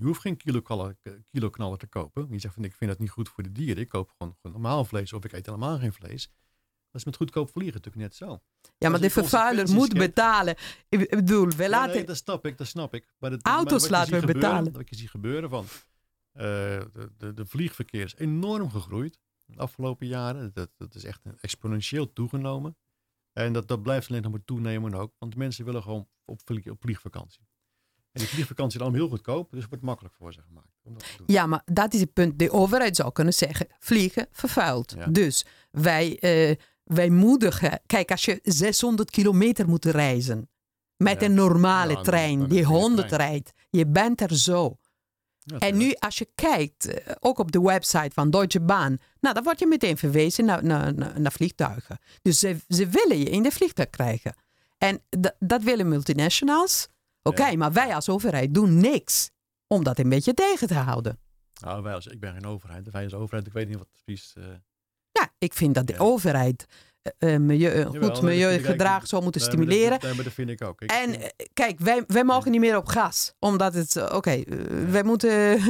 Speaker 1: Je hoeft geen kiloknaller, kiloknaller te kopen. Je zegt van ik vind dat niet goed voor de dieren. Ik koop gewoon, gewoon normaal vlees of ik eet helemaal geen vlees. Dat is met goedkoop vliegen natuurlijk net zo.
Speaker 2: Ja, maar de vervuiler moet betalen. Ik bedoel, we
Speaker 1: ja,
Speaker 2: laten...
Speaker 1: Nee, dat snap ik, dat snap ik. Maar het,
Speaker 2: auto's
Speaker 1: maar
Speaker 2: laten we
Speaker 1: gebeuren,
Speaker 2: betalen.
Speaker 1: Wat je ziet gebeuren van... Uh, de, de, de vliegverkeer is enorm gegroeid de afgelopen jaren. Dat, dat is echt exponentieel toegenomen. En dat, dat blijft alleen nog maar toenemen ook. Want mensen willen gewoon op, op vliegvakantie. En die vliegvakantie is allemaal heel goedkoop. Dus het wordt makkelijk voor ze gemaakt om dat te doen.
Speaker 2: Ja, maar dat is het punt. De overheid zou kunnen zeggen, vliegen vervuilt. Ja. Dus wij, uh, wij moedigen... Kijk, als je zeshonderd kilometer moet reizen... met ja. een normale ja, trein dan, dan die honderd trein. rijdt... je bent er zo... Ja, en nu als je kijkt, ook op de website van Deutsche Bahn, nou, dan word je meteen verwezen naar, naar, naar vliegtuigen. Dus ze, ze willen je in de vliegtuig krijgen. En d- dat willen multinationals. Oké, okay, ja. maar wij als overheid doen niks om dat een beetje tegen te houden.
Speaker 1: Nou, wij als, ik ben geen overheid. Wij als overheid, ik weet niet wat precies... Uh...
Speaker 2: Ja, ik vind dat de ja. overheid... Uh, milieu, uh, goed Jawel, milieugedrag zou moeten nee, stimuleren.
Speaker 1: Maar dat, nee, dat vind ik ook. Ik,
Speaker 2: en uh, kijk, wij, wij mogen niet meer op gas. Omdat het, uh, oké, okay, uh, wij moeten,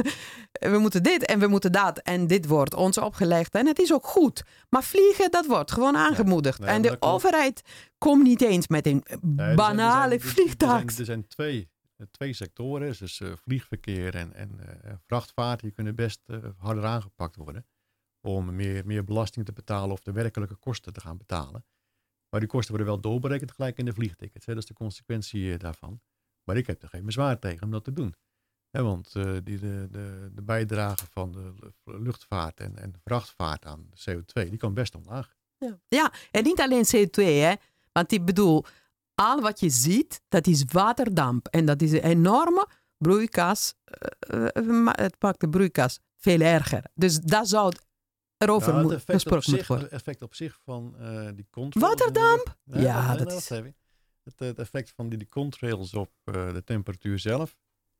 Speaker 2: we moeten dit en we moeten dat. En dit wordt ons opgelegd. En het is ook goed. Maar vliegen, dat wordt gewoon aangemoedigd. Ja, nee, en de overheid komt niet eens met een nee, banale vliegtuig.
Speaker 1: Er, er zijn twee, twee sectoren. Dus uh, vliegverkeer en, en uh, vrachtvaart. Die kunnen best uh, harder aangepakt worden. Om meer, meer belasting te betalen of de werkelijke kosten te gaan betalen. Maar die kosten worden wel doorberekend gelijk in de vliegtickets. Hè? Dat is de consequentie daarvan. Maar ik heb er geen bezwaar tegen om dat te doen. Hè, want uh, die, de, de, de bijdrage van de luchtvaart en, en de vrachtvaart aan de C O twee, die kan best omlaag.
Speaker 2: Ja, ja, en niet alleen C O twee, hè. Want ik bedoel, al wat je ziet, dat is waterdamp. En dat is een enorme broeikas. Uh, uh, het maakt de broeikas veel erger. Dus dat zou... erover
Speaker 1: nou,
Speaker 2: moet gesproken
Speaker 1: zich,
Speaker 2: worden.
Speaker 1: Het effect op zich van uh, die contrails...
Speaker 2: Waterdamp? Ja,
Speaker 1: ja
Speaker 2: dat,
Speaker 1: dat
Speaker 2: is...
Speaker 1: Het, het effect van die, die contrails op uh, de temperatuur zelf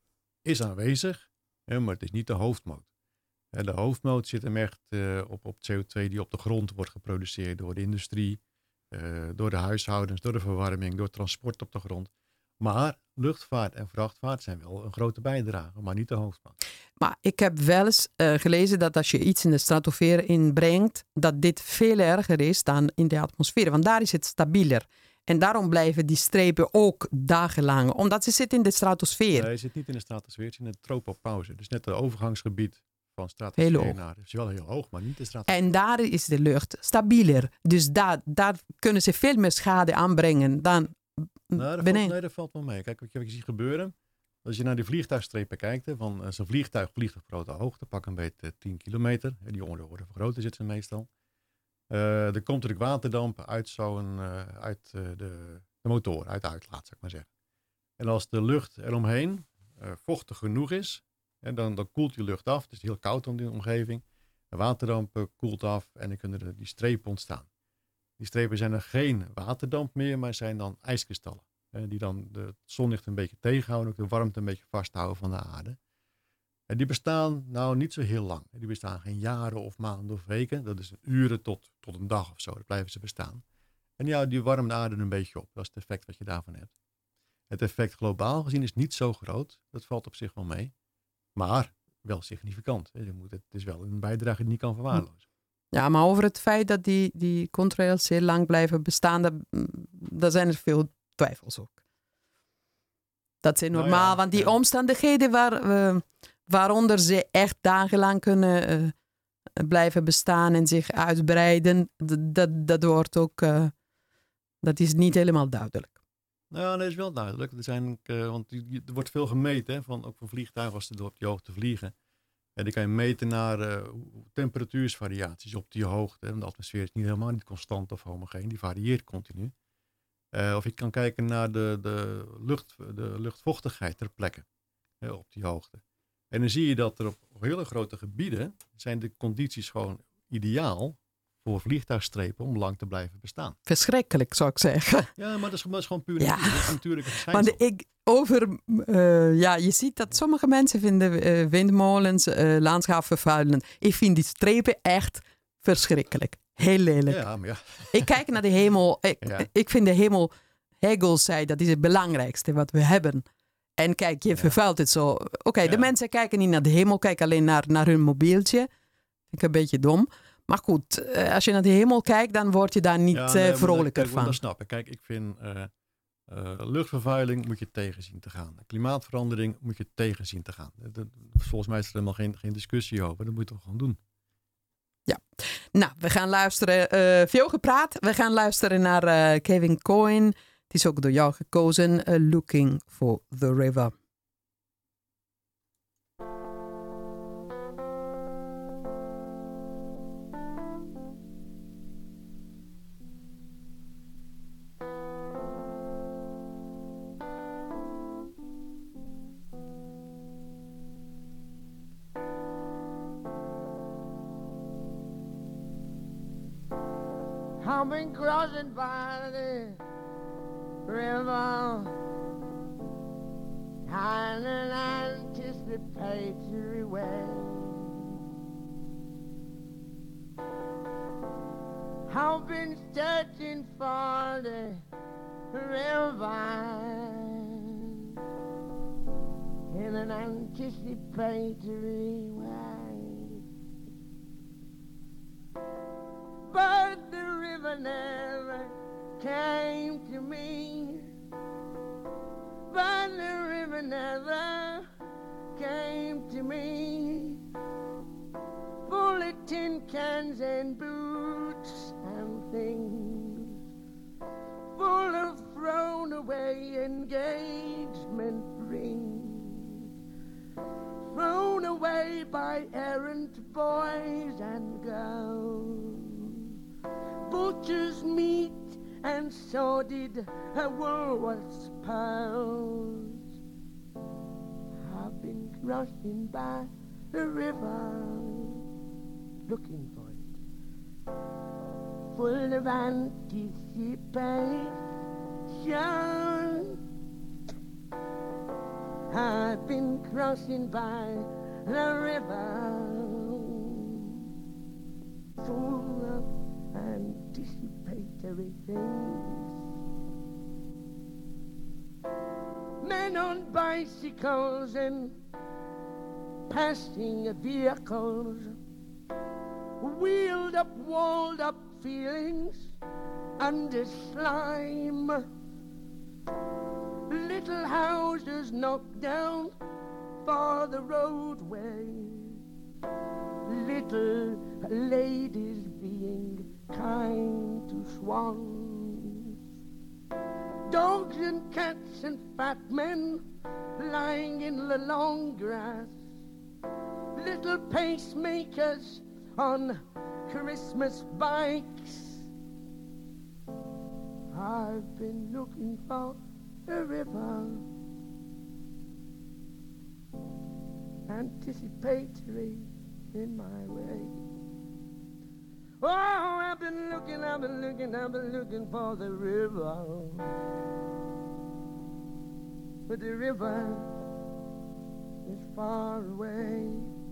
Speaker 1: is aanwezig, hè, maar het is niet de hoofdmoot. Hè, de hoofdmoot zit hem echt uh, op, op C O twee die op de grond wordt geproduceerd door de industrie, uh, door de huishoudens, door de verwarming, door transport op de grond. Maar luchtvaart en vrachtvaart zijn wel een grote bijdrage, maar niet de hoofdmoot.
Speaker 2: Maar ik heb wel eens uh, gelezen dat als je iets in de stratosfeer inbrengt, dat dit veel erger is dan in de atmosfeer. Want daar is het stabieler. En daarom blijven die strepen ook dagenlang. Omdat ze zitten in de stratosfeer.
Speaker 1: Nee, je zit niet in de stratosfeer, het zit in de tropopauze. Dus net het overgangsgebied van stratosfeer naar. Het is wel heel hoog, maar niet de stratosfeer.
Speaker 2: En daar is de lucht stabieler. Dus daar, daar kunnen ze veel meer schade aanbrengen dan
Speaker 1: nou, dat
Speaker 2: beneden.
Speaker 1: Valt, nee, dat valt wel mee. Kijk, wat je, wat je ziet gebeuren. Als je naar die vliegtuigstrepen kijkt, hè, van uh, zo'n vliegtuig vliegt op grote hoogte, pak een beetje uh, tien kilometer. Die orde worden vergroten zitten ze meestal. Uh, er komt natuurlijk waterdamp uit, zo'n, uh, uit uh, de, de motor, uit de uitlaat, zou ik maar zeggen. En als de lucht eromheen uh, vochtig genoeg is, hè, dan, dan koelt die lucht af. Het is heel koud om die omgeving. De waterdamp uh, koelt af en dan kunnen er die strepen ontstaan. Die strepen zijn er geen waterdamp meer, maar zijn dan ijskristallen. Hè, die dan de, het zonlicht een beetje tegenhouden, ook de warmte een beetje vasthouden van de aarde. En die bestaan nou niet zo heel lang. Die bestaan geen jaren of maanden of weken. Dat is uren tot, tot een dag of zo. Dat blijven ze bestaan. En ja, die warmen de aarde een beetje op. Dat is het effect wat je daarvan hebt. Het effect globaal gezien is niet zo groot. Dat valt op zich wel mee. Maar wel significant. Je moet, het is wel een bijdrage die je niet kan verwaarlozen.
Speaker 2: Ja, maar over het feit dat die, die contrails heel lang blijven bestaan, daar, daar zijn er veel twijfels ook. Dat is normaal, nou ja, want die ja. omstandigheden waar, uh, waaronder ze echt dagenlang kunnen uh, blijven bestaan en zich uitbreiden, d- dat, dat wordt ook, uh, dat is niet helemaal duidelijk.
Speaker 1: Nou, dat is wel duidelijk. Er, zijn, uh, want er wordt veel gemeten, hè, van, ook van vliegtuigen als ze door op die hoogte vliegen. En die kan je meten naar uh, temperatuursvariaties op die hoogte. Hè. De atmosfeer is niet helemaal niet constant of homogeen, die varieert continu. Uh, of je kan kijken naar de, de, lucht, de luchtvochtigheid ter plekke hè, op die hoogte. En dan zie je dat er op hele grote gebieden zijn de condities gewoon ideaal voor vliegtuigstrepen om lang te blijven bestaan.
Speaker 2: Verschrikkelijk, zou ik zeggen.
Speaker 1: Ja, maar dat is, dat is gewoon puur
Speaker 2: ja.
Speaker 1: natuur. Dat is natuurlijk een verschijnsel.
Speaker 2: Want ik over, uh, ja, je ziet dat sommige mensen vinden uh, windmolens, uh, landschap vervuilen. Ik vind die strepen echt verschrikkelijk. Heel lelijk.
Speaker 1: Ja, maar ja.
Speaker 2: Ik kijk naar de hemel. Ik, ja. ik vind de hemel, Hegel zei, dat is het belangrijkste wat we hebben. En kijk, je
Speaker 1: Ja.
Speaker 2: vervuilt het zo. Oké, okay,
Speaker 1: Ja.
Speaker 2: de mensen kijken niet naar de hemel, kijken alleen naar, naar hun mobieltje. Vind ik een beetje dom. Maar goed, uh, als je naar de hemel kijkt, dan word je daar niet
Speaker 1: ja,
Speaker 2: uh,
Speaker 1: nee,
Speaker 2: vrolijker
Speaker 1: dat,
Speaker 2: van.
Speaker 1: Dat snap ik. Kijk, ik vind uh, uh, luchtvervuiling moet je tegen zien te gaan. Klimaatverandering moet je tegen zien te gaan. Dat, dat, volgens mij is er helemaal geen, geen discussie over. Dat moet je toch gewoon doen.
Speaker 2: Ja, nou, we gaan luisteren. Uh, veel gepraat. We gaan luisteren naar uh, Kevin Coyne. Het is ook door jou gekozen. Uh, Looking for the River.
Speaker 4: I've been crossing by the river on an anticipatory way. I've been searching for the river in an anticipatory way. But the river never came to me. But the river never came to me. Full of tin cans and boots and things. Full of thrown away engagement rings. Thrown away by errant boys and girls. Butcher's meat and sordid Woolworth's pearls. I've been crossing by the river, looking for it, full of anticipation. I've been crossing by the river, full of anticipatory things. Men on bicycles and passing vehicles, wheeled up, walled up feelings under slime. Little houses knocked down for the roadway. Little ladies being kind to swans. Dogs and cats and fat men lying in the long grass. Little pacemakers on Christmas bikes. I've been looking for a river, anticipatory in my way. Oh, I've been looking, I've been looking, I've been looking for the river. But the river is far away.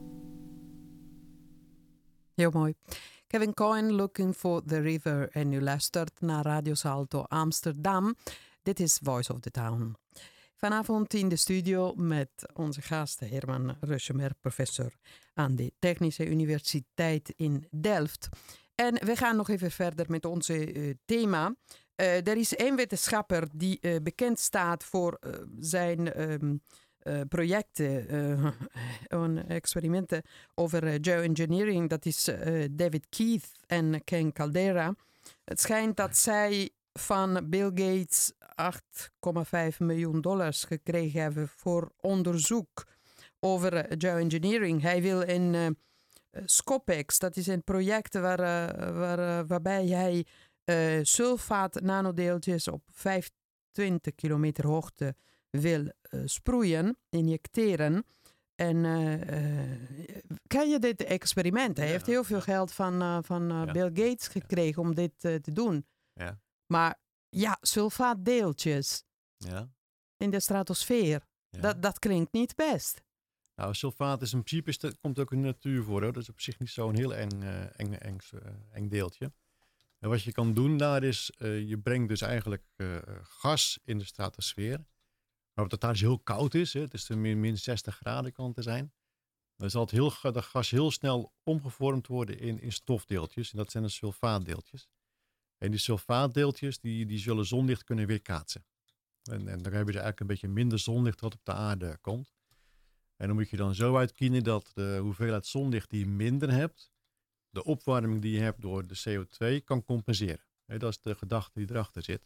Speaker 2: Heel mooi. Kevin Coyne, Looking for the River. En u luistert naar Radio Salto Amsterdam. Dit is Voice of the Town. Vanavond in de studio met onze gast Herman Rösjemer, professor aan de Technische Universiteit in Delft. En we gaan nog even verder met onze uh, thema. Uh, er is één wetenschapper die uh, bekend staat voor uh, zijn um, uh, projecten, uh, experimenten over uh, geoengineering. Dat is uh, David Keith en Ken Caldeira. Het schijnt dat zij van Bill Gates acht komma vijf miljoen dollars gekregen hebben voor onderzoek over uh, geoengineering. Hij wil in uh, Scopex, dat is een project waar, uh, waar, uh, waarbij hij uh, sulfaat nanodeeltjes op vijfentwintig kilometer hoogte wil uh, sproeien, injecteren. En uh, uh, ken je dit experiment? Hij ja, heeft heel veel ja. geld van, uh, van uh, ja. Bill Gates gekregen ja. om dit uh, te doen.
Speaker 1: Ja.
Speaker 2: Maar ja, sulfaatdeeltjes
Speaker 1: ja.
Speaker 2: in de stratosfeer, ja. dat, dat klinkt niet best.
Speaker 1: Nou, sulfaat is in principe, dat komt ook in de natuur voor. Hoor. Dat is op zich niet zo'n heel eng, uh, eng, eng, uh, eng deeltje. En wat je kan doen daar is, uh, je brengt dus eigenlijk uh, gas in de stratosfeer. Maar wat het daar is heel koud is, hè, het is min, min zestig graden kan te zijn. Dan zal het heel, dat gas heel snel omgevormd worden in, in stofdeeltjes. En dat zijn de sulfaatdeeltjes. En die sulfaatdeeltjes die, die zullen zonlicht kunnen weerkaatsen. En, en dan heb je eigenlijk een beetje minder zonlicht wat op de aarde komt. En dan moet je dan zo uitkiezen dat de hoeveelheid zonlicht die je minder hebt, de opwarming die je hebt door de C O twee kan compenseren. He, dat is de gedachte die erachter zit.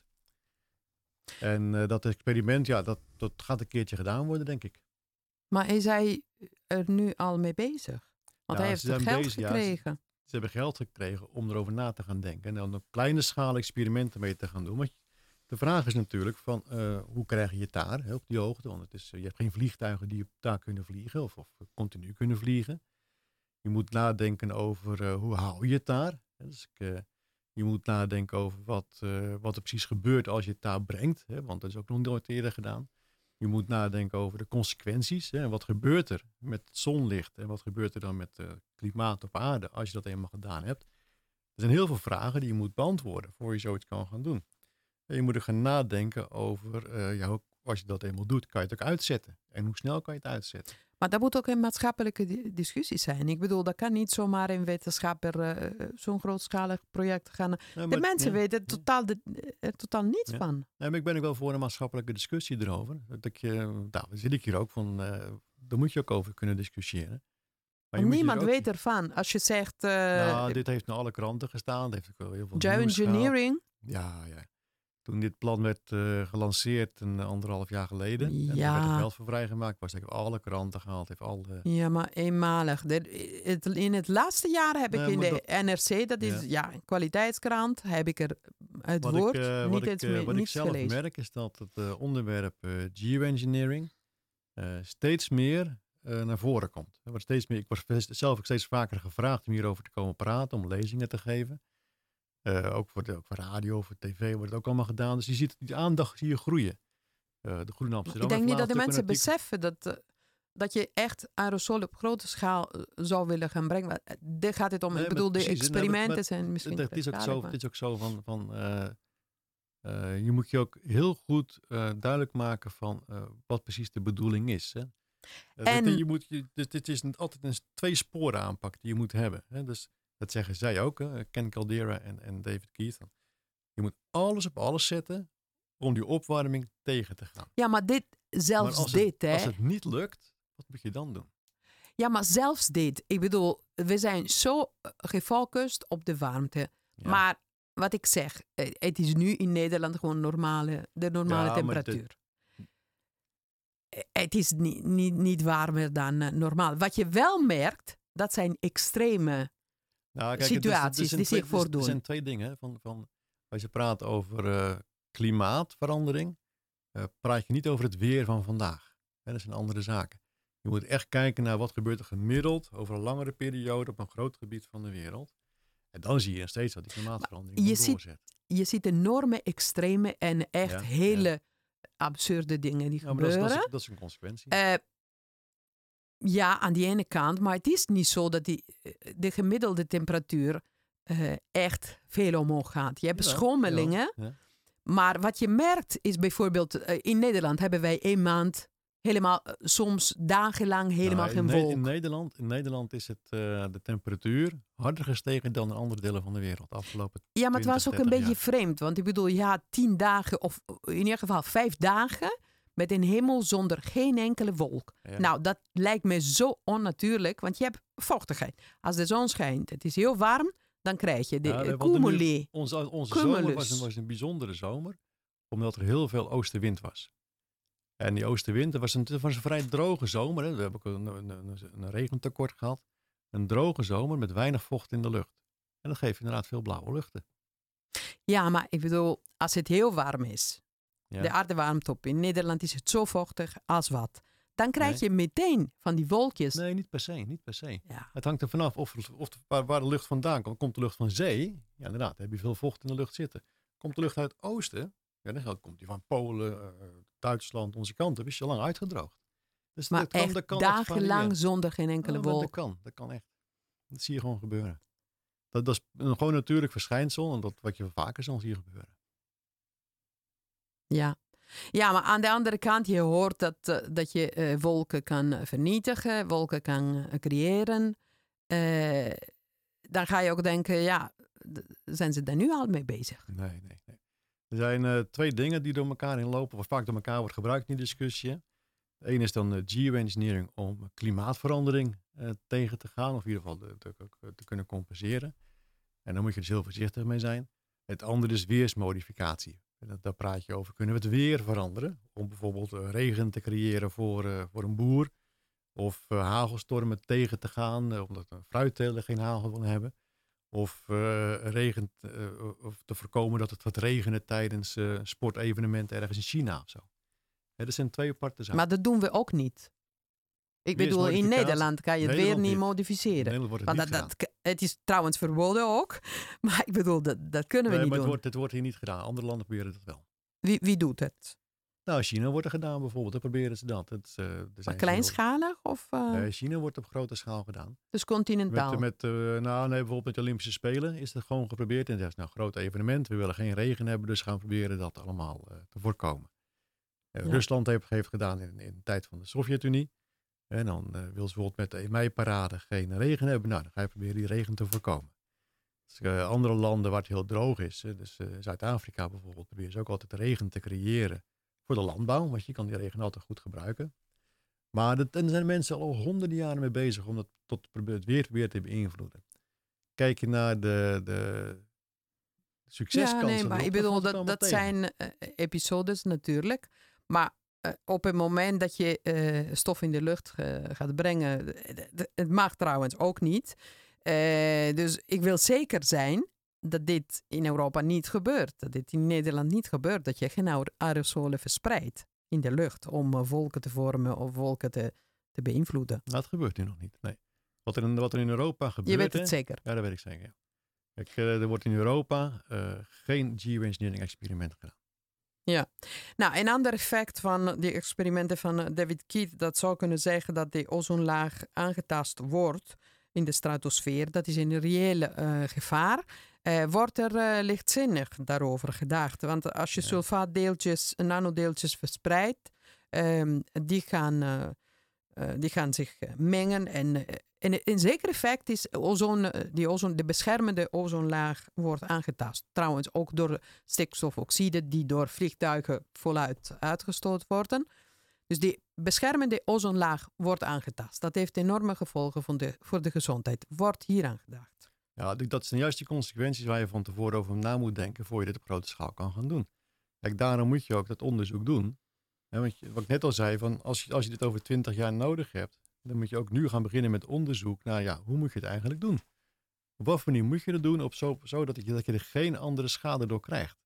Speaker 1: En uh, dat experiment, ja, dat, dat gaat een keertje gedaan worden, denk ik.
Speaker 2: Maar is hij er nu al mee bezig? Want
Speaker 1: Ja,
Speaker 2: hij heeft
Speaker 1: ze
Speaker 2: toch
Speaker 1: zijn
Speaker 2: geld
Speaker 1: bezig, ja,
Speaker 2: gekregen?
Speaker 1: Ze hebben geld gekregen om erover na te gaan denken. En dan op kleine schaal experimenten mee te gaan doen. Want de vraag is natuurlijk van uh, hoe krijg je het daar hè, op die hoogte? Want het is, uh, je hebt geen vliegtuigen die daar kunnen vliegen of, of continu kunnen vliegen. Je moet nadenken over uh, hoe hou je het daar. Dus, uh, je moet nadenken over wat, uh, wat er precies gebeurt als je het daar brengt. Hè, want dat is ook nog nooit eerder gedaan. Je moet nadenken over de consequenties. Hè, wat gebeurt er met het zonlicht? En wat gebeurt er dan met het uh, klimaat op aarde als je dat eenmaal gedaan hebt? Er zijn heel veel vragen die je moet beantwoorden voor je zoiets kan gaan doen. En je moet er gaan nadenken over, uh, ja, als je dat eenmaal doet, kan je het ook uitzetten. En hoe snel kan je het uitzetten?
Speaker 2: Maar dat moet ook een maatschappelijke di- discussie zijn. Ik bedoel, dat kan niet zomaar een wetenschapper uh, zo'n grootschalig project gaan. Ja, de
Speaker 1: maar,
Speaker 2: mensen
Speaker 1: ja,
Speaker 2: weten er totaal, de, er totaal niets
Speaker 1: ja.
Speaker 2: van.
Speaker 1: Nee, maar ik ben ook wel voor een maatschappelijke discussie erover. Dat je, nou, daar zit ik hier ook van, uh, daar moet je ook over kunnen discussiëren. Maar
Speaker 2: Maar
Speaker 1: je
Speaker 2: niemand
Speaker 1: moet je
Speaker 2: weet ervan. Als je zegt... Uh,
Speaker 1: nou, dit heeft naar alle kranten gestaan. Het heeft ook wel heel veel
Speaker 2: geoengineering.
Speaker 1: Ja, ja. Toen dit plan werd uh, gelanceerd een anderhalf jaar geleden.
Speaker 2: Ja.
Speaker 1: En er werd er geld voor vrijgemaakt. Was eigenlijk alle kranten gehaald. Heeft al de...
Speaker 2: Ja, maar eenmalig. De, het, in het laatste jaar heb ik
Speaker 1: Nee,
Speaker 2: in de
Speaker 1: dat,
Speaker 2: N R C, dat is ja. ja een kwaliteitskrant, heb ik er het
Speaker 1: wat
Speaker 2: woord
Speaker 1: ik, uh,
Speaker 2: niet
Speaker 1: wat
Speaker 2: eens
Speaker 1: ik, uh, Wat ik zelf
Speaker 2: gelezen.
Speaker 1: merk is dat het uh, onderwerp uh, geoengineering uh, steeds meer uh, naar voren komt. Er wordt steeds meer, ik word zelf ook steeds vaker gevraagd om hierover te komen praten, om lezingen te geven. Uh, ook, voor de, ook voor radio, voor tv wordt het ook allemaal gedaan. Dus je ziet die aandacht zie je groeien. Uh, de Groene Amsterdam.
Speaker 2: Ik denk niet dat de mensen beseffen dat, uh, dat je echt aerosol op grote schaal uh, zou willen gaan brengen. Daar gaat het om.
Speaker 1: Nee,
Speaker 2: ik bedoel, de
Speaker 1: precies,
Speaker 2: experimenten
Speaker 1: nee, maar,
Speaker 2: zijn misschien...
Speaker 1: Het is ook zo, het is ook zo van... van uh, uh, je moet je ook heel goed uh, duidelijk maken van uh, wat precies de bedoeling is. Hè? Uh,
Speaker 2: en,
Speaker 1: dit, je moet, je, dit, dit is altijd een twee sporen aanpak die je moet hebben. Hè? Dus dat zeggen zij ook, hè? Ken Caldera en, en David Keith. Je moet alles op alles zetten om die opwarming tegen te gaan.
Speaker 2: Ja, maar dit, zelfs
Speaker 1: maar als
Speaker 2: dit,
Speaker 1: het,
Speaker 2: hè.
Speaker 1: Als het niet lukt, wat moet je dan doen?
Speaker 2: Ja, maar zelfs dit. Ik bedoel, we zijn zo gefocust op de warmte. Ja. Maar wat ik zeg, het is nu in Nederland gewoon normale, de normale ja, temperatuur. Dit... Het is niet, niet, niet warmer dan uh, normaal. Wat je wel merkt, dat zijn extreme nou, kijk, situaties het is, het is die zich voordoen.
Speaker 1: Er zijn twee dingen. Van, van, als je praat over uh, klimaatverandering, uh, praat je niet over het weer van vandaag. Hè, dat zijn andere zaken. Je moet echt kijken naar wat gebeurt er gemiddeld over een langere periode op een groot gebied van de wereld. En dan zie je nog steeds dat die klimaatverandering je
Speaker 2: ziet,
Speaker 1: doorzet.
Speaker 2: Je ziet enorme extreme en echt ja, hele ja. absurde dingen die
Speaker 1: ja,
Speaker 2: gebeuren.
Speaker 1: Dat is, dat, is, dat is een consequentie.
Speaker 2: Uh, ja, aan die ene kant. Maar het is niet zo dat die, de gemiddelde temperatuur uh, echt veel omhoog gaat. Je hebt ja, schommelingen. Ja, ja. Maar wat je merkt is bijvoorbeeld... Uh, in Nederland hebben wij één maand... helemaal, uh, soms dagenlang helemaal
Speaker 1: nou,
Speaker 2: geen wolk.
Speaker 1: In Nederland, in Nederland is het, uh, de temperatuur harder gestegen dan in andere delen van de wereld. Afgelopen
Speaker 2: ja, maar het was ook een beetje
Speaker 1: jaar.
Speaker 2: vreemd. Want ik bedoel, ja, tien dagen of in ieder geval vijf dagen... met een hemel zonder geen enkele wolk. Ja. Nou, dat lijkt me zo onnatuurlijk. Want je hebt vochtigheid. Als de zon schijnt, het is heel warm... dan krijg je de ja, cumuli.
Speaker 1: Onze, onze zomer was een, was een bijzondere zomer. Omdat er heel veel oostenwind was. En die oostenwind, was een, was een vrij droge zomer. Hè. We hebben ook een, een, een, een regentekort gehad. Een droge zomer met weinig vocht in de lucht. En dat geeft inderdaad veel blauwe luchten.
Speaker 2: Ja, maar ik bedoel, als het heel warm is. Ja. De aarde warmt op. In Nederland is het zo vochtig als wat. Dan krijg nee. je meteen van die wolkjes.
Speaker 1: Nee, niet per se. Niet per se.
Speaker 2: Ja.
Speaker 1: Het hangt er vanaf of, of waar, waar de lucht vandaan komt. Komt de lucht van zee? Ja, inderdaad. Dan heb je veel vocht in de lucht zitten. Komt de lucht uit het oosten? Ja, dan komt die van Polen, uh, Duitsland, onze kant. Dan is je lang uitgedroogd. Dus
Speaker 2: maar
Speaker 1: dat kan,
Speaker 2: echt
Speaker 1: dat kan
Speaker 2: dagenlang zonder geen enkele
Speaker 1: ja,
Speaker 2: wolk.
Speaker 1: Dat kan, dat kan echt. Dat zie je gewoon gebeuren. Dat, dat is een gewoon natuurlijk verschijnsel. En dat wat je vaker zal zien gebeuren.
Speaker 2: Ja. Ja, maar aan de andere kant, je hoort dat, uh, dat je uh, wolken kan vernietigen, wolken kan uh, creëren. Uh, dan ga je ook denken, ja, d- zijn ze daar nu al mee bezig?
Speaker 1: Nee, nee, nee. Er zijn uh, twee dingen die door elkaar heen lopen, of vaak door elkaar wordt gebruikt in die discussie. Hè. De ene is dan uh, geoengineering om klimaatverandering uh, tegen te gaan, of in ieder geval te, te, te kunnen compenseren. En dan moet je dus heel voorzichtig mee zijn. Het andere is weersmodificatie. En daar praat je over. Kunnen we het weer veranderen? Om bijvoorbeeld uh, regen te creëren voor, uh, voor een boer. Of uh, hagelstormen tegen te gaan, uh, omdat een fruitteler geen hagel wil hebben. Of uh, regen uh, of te voorkomen dat het gaat regenen tijdens uh, sportevenementen ergens in China of zo. Ja, dat zijn twee aparte zaken.
Speaker 2: Maar dat doen we ook niet. Ik bedoel, in Nederland kan je het weer niet modificeren.
Speaker 1: Wordt het,
Speaker 2: Want
Speaker 1: niet
Speaker 2: dat, dat, het is trouwens verboden ook. Maar ik bedoel, dat, dat kunnen we
Speaker 1: nee,
Speaker 2: niet
Speaker 1: maar
Speaker 2: doen.
Speaker 1: Het wordt, het wordt hier niet gedaan. Andere landen proberen dat wel.
Speaker 2: Wie, wie doet het?
Speaker 1: Nou, China wordt er gedaan bijvoorbeeld. Dan proberen ze dat. Het, uh,
Speaker 2: maar kleinschalig? Of, uh...
Speaker 1: Nee, China wordt op grote schaal gedaan.
Speaker 2: Dus continentaal?
Speaker 1: Met, met, uh, nou, nee, bijvoorbeeld met de Olympische Spelen is het gewoon geprobeerd. En dat is nou een groot evenement. We willen geen regen hebben, dus gaan we proberen dat allemaal uh, te voorkomen. Uh, ja. Rusland heeft het gedaan in, in de tijd van de Sovjet-Unie. En dan uh, wil ze bijvoorbeeld met de een mei-parade geen regen hebben. Nou, dan ga je proberen die regen te voorkomen. Dus, uh, andere landen waar het heel droog is, uh, dus uh, Zuid-Afrika bijvoorbeeld, proberen ze ook altijd regen te creëren voor de landbouw. Want je kan die regen altijd goed gebruiken. Maar dat, en er zijn mensen al honderden jaren mee bezig om dat tot het weer, weer te beïnvloeden. Kijk je naar de, de succeskansen.
Speaker 2: Ja, nee, maar ik bedoel, dat, dat zijn uh, episodes natuurlijk. Maar uh, op het moment dat je uh, stof in de lucht uh, gaat brengen, het mag trouwens ook niet. Uh, dus ik wil zeker zijn dat dit in Europa niet gebeurt. Dat dit in Nederland niet gebeurt. Dat je geen aerosolen verspreidt in de lucht om uh, wolken te vormen of wolken te, te beïnvloeden.
Speaker 1: Nou, dat gebeurt nu nog niet, nee. Wat er in, wat er in Europa gebeurt...
Speaker 2: Je weet het
Speaker 1: hè?
Speaker 2: zeker?
Speaker 1: Ja, dat weet ik zeker, ja. Kijk, uh, er wordt in Europa uh, geen geoengineering experiment gedaan.
Speaker 2: Ja, nou een ander effect van die experimenten van David Keith, dat zou kunnen zeggen dat de ozonlaag aangetast wordt in de stratosfeer. Dat is een reële uh, gevaar. Uh, wordt er uh, lichtzinnig daarover gedacht? Want als je ja. sulfaatdeeltjes, nanodeeltjes verspreidt, um, die, gaan, uh, uh, die gaan zich mengen. En, uh, en een zeker effect is ozon, die ozon, de beschermende ozonlaag wordt aangetast. Trouwens ook door stikstofoxide die door vliegtuigen voluit uitgestoten worden. Dus die beschermende ozonlaag wordt aangetast. Dat heeft enorme gevolgen voor de, voor de gezondheid. Wordt hier aan gedacht.
Speaker 1: Ja, dat zijn juist die consequenties waar je van tevoren over na moet denken voor je dit op grote schaal kan gaan doen. Kijk, daarom moet je ook dat onderzoek doen. Ja, want je, wat ik net al zei, van als, je, als je dit over twintig jaar nodig hebt, dan moet je ook nu gaan beginnen met onderzoek naar, ja, hoe moet je het eigenlijk doen? Op wat manier moet je het doen, op zo, zodat je, dat je er geen andere schade door krijgt?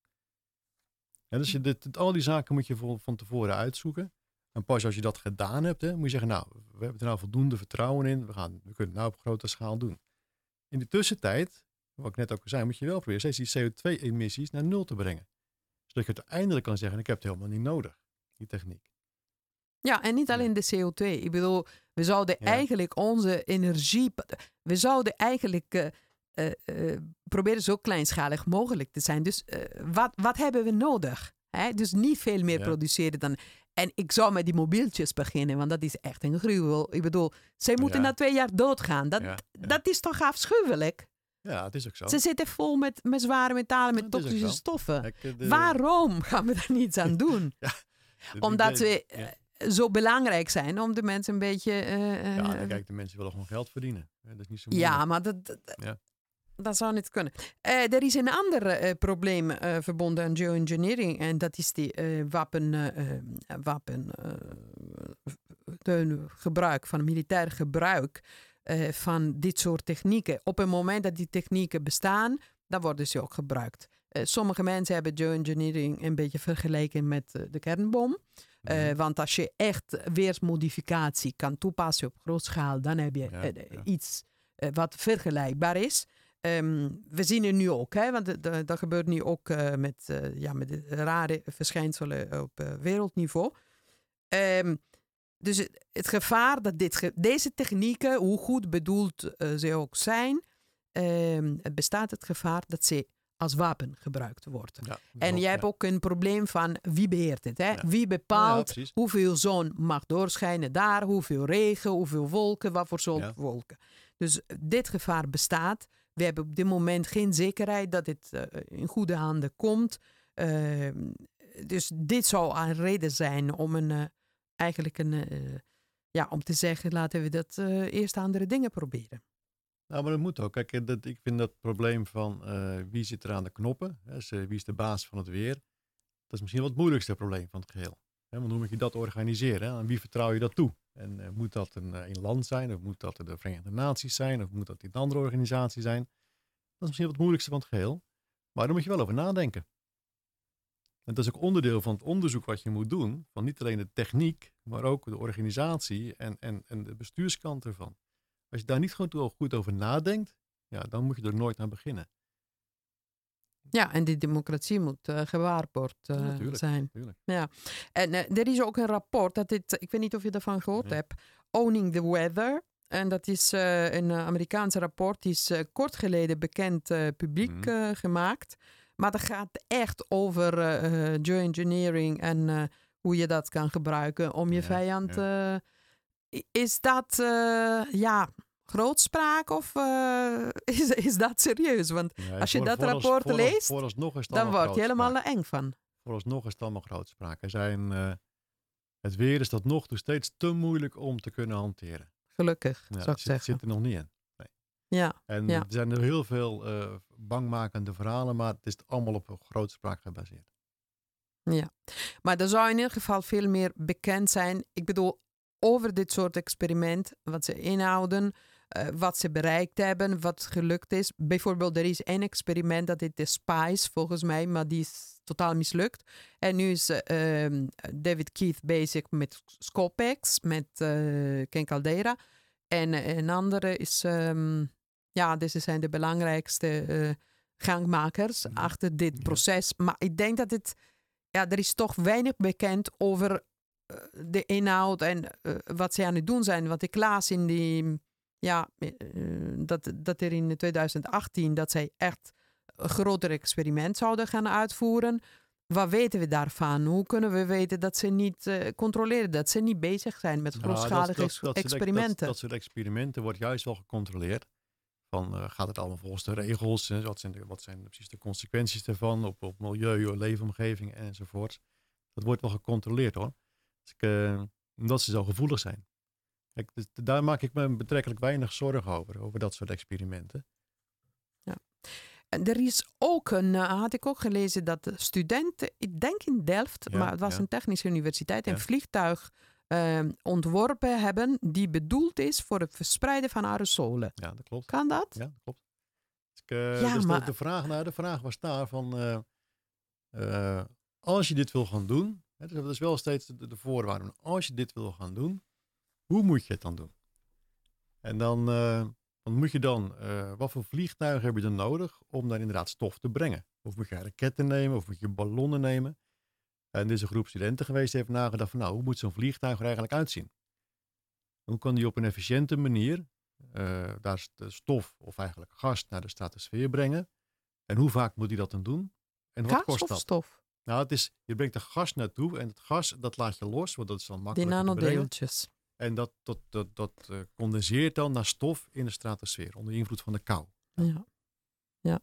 Speaker 1: Ja, dus je dit, al die zaken moet je van, van tevoren uitzoeken. En pas als je dat gedaan hebt, hè, moet je zeggen, nou, we hebben er nou voldoende vertrouwen in. We, gaan, we kunnen het nou op grote schaal doen. In de tussentijd, wat ik net ook al zei, moet je wel proberen steeds die C O twee emissies naar nul te brengen. Zodat je uiteindelijk kan zeggen, ik heb het helemaal niet nodig, die techniek.
Speaker 2: Ja, en niet alleen de C O twee. Ik bedoel, we zouden ja. eigenlijk onze energie... We zouden eigenlijk uh, uh, uh, proberen zo kleinschalig mogelijk te zijn. Dus uh, wat, wat hebben we nodig? Hè? Dus niet veel meer ja. produceren dan... En ik zou met die mobieltjes beginnen, want dat is echt een gruwel. Ik bedoel, zij moeten ja. na twee jaar doodgaan. Dat, ja, ja. dat is toch afschuwelijk?
Speaker 1: Ja, het is ook zo.
Speaker 2: Ze zitten vol met, met zware metalen, met dat toxische stoffen. Kijk, de... Waarom gaan we daar niets aan doen? ja, de, Omdat de, we ja. zo belangrijk zijn om de mensen een beetje... Uh,
Speaker 1: ja, kijk, de mensen willen gewoon geld verdienen. Dat is niet zo
Speaker 2: ja, maar dat... dat ja. Dat zou niet kunnen. Uh, er is een ander uh, probleem uh, verbonden aan geoengineering. En dat is die uh, wapen, uh, wapen uh, gebruik, van militair gebruik uh, van dit soort technieken. Op het moment dat die technieken bestaan, dan worden ze ook gebruikt. Uh, sommige mensen hebben geoengineering een beetje vergeleken met uh, de kernbom. Uh, mm-hmm. Want als je echt weersmodificatie kan toepassen op grootschaal, dan heb je ja, uh, ja. iets uh, wat vergelijkbaar is. Um, we zien het nu ook, hè, want dat gebeurt nu ook uh, met, uh, ja, met de rare verschijnselen op uh, wereldniveau. Um, dus het, het gevaar dat dit, deze technieken, hoe goed bedoeld uh, ze ook zijn, um, het bestaat het gevaar dat ze als wapen gebruikt wordt.
Speaker 1: Ja,
Speaker 2: en je hebt
Speaker 1: ja.
Speaker 2: ook een probleem van wie beheert het. Hè?
Speaker 1: Ja.
Speaker 2: Wie bepaalt
Speaker 1: Ja, ja,
Speaker 2: hoeveel zon mag doorschijnen daar, hoeveel regen, hoeveel wolken, wat voor soort
Speaker 1: Ja.
Speaker 2: wolken. Dus dit gevaar bestaat. We hebben op dit moment geen zekerheid dat dit uh, in goede handen komt. Uh, dus dit zou een reden zijn om een, uh, eigenlijk een, uh, ja, om te zeggen, laten we dat uh, eerst andere dingen proberen.
Speaker 1: Nou, maar dat moet ook. Kijk, dat, ik vind dat probleem van uh, wie zit er aan de knoppen, hè, dus, uh, wie is de baas van het weer, dat is misschien wel het moeilijkste probleem van het geheel. Hè, want hoe moet je dat organiseren? Hè? Aan wie vertrouw je dat toe? En uh, moet dat een, uh, een land zijn, of moet dat de Verenigde Naties zijn, of moet dat een andere organisatie zijn? Dat is misschien wel het moeilijkste van het geheel. Maar daar moet je wel over nadenken. En dat is ook onderdeel van het onderzoek wat je moet doen, van niet alleen de techniek, maar ook de organisatie en, en, en de bestuurskant ervan. Als je daar niet gewoon goed over nadenkt, ja, dan moet je er nooit aan beginnen.
Speaker 2: Ja, en die democratie moet uh, gewaarborgd uh, ja, natuurlijk, zijn.
Speaker 1: Natuurlijk.
Speaker 2: Ja. En uh, er is ook een rapport, dat dit, ik weet niet of je daarvan gehoord nee. hebt, Owning the Weather. En dat is uh, een Amerikaans rapport, die is uh, kort geleden bekend uh, publiek mm. uh, gemaakt. Maar dat gaat echt over uh, geoengineering en uh, hoe je dat kan gebruiken om je ja, vijand... Ja. Uh, is dat, uh, ja... grootspraak of uh, is, is dat serieus? Want ja, als je voor, dat voorals, rapport voorals, leest,
Speaker 1: vooralsnog is het
Speaker 2: dan word je helemaal er eng van.
Speaker 1: Vooralsnog is het allemaal grootspraak. Er zijn, uh, het weer is tot nog toe steeds te moeilijk om te kunnen hanteren.
Speaker 2: Gelukkig,
Speaker 1: ja,
Speaker 2: zou ik
Speaker 1: zit,
Speaker 2: zeggen.
Speaker 1: zit er nog niet in. Nee.
Speaker 2: Ja,
Speaker 1: en
Speaker 2: ja.
Speaker 1: er zijn er heel veel uh, bangmakende verhalen, maar het is allemaal op grootspraak gebaseerd.
Speaker 2: Ja, maar er zou in ieder geval veel meer bekend zijn. Ik bedoel, over dit soort experiment, wat ze inhouden, uh, wat ze bereikt hebben, wat gelukt is. Bijvoorbeeld, er is één experiment, dat heet de SPICE volgens mij, maar die is totaal mislukt. En nu is uh, um, David Keith bezig met Scopex, met uh, Ken Caldeira. En uh, een andere is, um, ja, deze zijn de belangrijkste uh, gangmakers ja. achter dit ja. proces. Maar ik denk dat het, ja, er is toch weinig bekend over de inhoud en uh, wat ze aan het doen zijn. Want ik las in die, ja, uh, dat, dat er in twintig achttien dat zij echt een groter experiment zouden gaan uitvoeren. Wat weten we daarvan? Hoe kunnen we weten dat ze niet uh, controleren, dat ze niet bezig zijn met grootschalige
Speaker 1: nou, dat, dat, dat
Speaker 2: experimenten?
Speaker 1: Dat, dat soort experimenten wordt juist wel gecontroleerd. Van, uh, gaat het allemaal volgens de regels? Hè? Wat zijn, de, wat zijn precies de consequenties daarvan op, op milieu, leefomgeving enzovoort? Dat wordt wel gecontroleerd hoor. Dus ik, uh, omdat ze zo gevoelig zijn. Kijk, dus daar maak ik me betrekkelijk weinig zorgen over, over dat soort experimenten.
Speaker 2: Ja. En er is ook een, uh, had ik ook gelezen, dat de studenten, ik denk in Delft, ja, maar het was ja. een technische universiteit, een ja. vliegtuig uh, ontworpen hebben die bedoeld is voor het verspreiden van aerosolen.
Speaker 1: Ja, dat klopt.
Speaker 2: Kan dat?
Speaker 1: Ja, dat klopt. Dus, ik, uh, ja, dus maar... de, de, vraag, nou, de vraag was daar van, uh, uh, als je dit wil gaan doen, hè, dus dat is wel steeds de, de voorwaarde. Als je dit wil gaan doen, hoe moet je het dan doen? En dan, uh, dan moet je dan, uh, wat voor vliegtuigen heb je dan nodig om daar inderdaad stof te brengen? Of moet je raketten nemen, of moet je ballonnen nemen? En er is een groep studenten geweest die heeft nagedacht van, nou, hoe moet zo'n vliegtuig er eigenlijk uitzien? Hoe kan die op een efficiënte manier uh, daar de stof of eigenlijk gas naar de stratosfeer brengen? En hoe vaak moet hij dat dan doen? En wat
Speaker 2: gas
Speaker 1: kost
Speaker 2: of
Speaker 1: dat?
Speaker 2: stof?
Speaker 1: Nou, het is, je brengt er gas naartoe en het gas, dat laat je los, want dat is dan makkelijk.
Speaker 2: Die nanodeeltjes.
Speaker 1: En dat, dat, dat, dat uh, condenseert dan naar stof in de stratosfeer onder invloed van de kou.
Speaker 2: Ja, ja.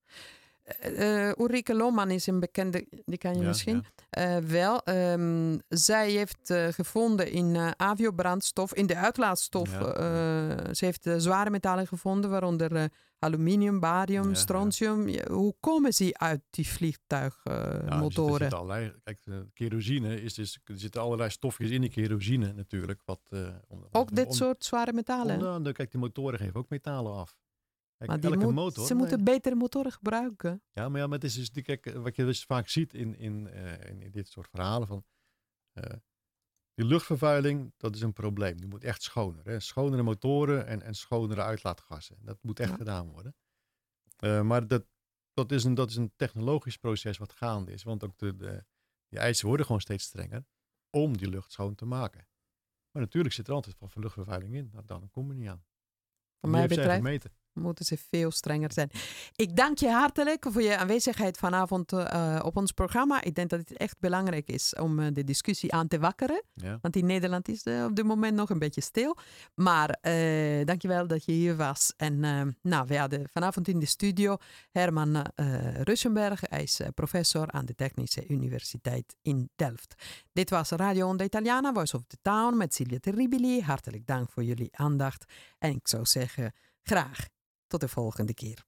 Speaker 2: Uh, Ulrike Lohman is een bekende, die kan je ja, misschien ja. Uh, wel. Um, zij heeft uh, gevonden in uh, aviobrandstof, in de uitlaatstof. Ja. Uh, ze heeft uh, zware metalen gevonden, waaronder uh, aluminium, barium, ja, strontium. Ja. Hoe komen ze uit die vliegtuigmotoren? Uh, ja,
Speaker 1: allerlei, kijk, uh, kerosine is dus, er zitten allerlei stofjes in die kerosine natuurlijk. Wat, uh, om,
Speaker 2: ook
Speaker 1: om,
Speaker 2: dit
Speaker 1: om,
Speaker 2: soort zware metalen?
Speaker 1: Om, uh, kijk, die motoren geven ook metalen af. Kijk,
Speaker 2: maar die
Speaker 1: elke
Speaker 2: moet,
Speaker 1: motor,
Speaker 2: ze moeten nee. betere motoren gebruiken.
Speaker 1: Ja, maar, ja, maar het is dus, die, kijk, wat je dus vaak ziet in, in, uh, in dit soort verhalen van uh, die luchtvervuiling, dat is een probleem. Die moet echt schoner. Hè? Schonere motoren en, en schonere uitlaatgassen. Dat moet echt ja. gedaan worden. Uh, maar dat, dat, is een, dat is een technologisch proces wat gaande is. Want ook de, de, die eisen worden gewoon steeds strenger om die lucht schoon te maken. Maar natuurlijk zit er altijd wat voor luchtvervuiling in. Nou, dan kom je niet aan.
Speaker 2: Wat mij betreft, Moeten ze veel strenger zijn. Ik dank je hartelijk voor je aanwezigheid vanavond uh, op ons programma. Ik denk dat het echt belangrijk is om uh, de discussie aan te wakkeren. Ja. Want in Nederland is het uh, op dit moment nog een beetje stil. Maar uh, dank je wel dat je hier was. En uh, nou, we hadden vanavond in de studio Herman uh, Russenberg. Hij is uh, professor aan de Technische Universiteit in Delft. Dit was Radio Onda Italiana, Voice of the Town met Silvia Terribili. Hartelijk dank voor jullie aandacht. En ik zou zeggen, graag tot de volgende keer.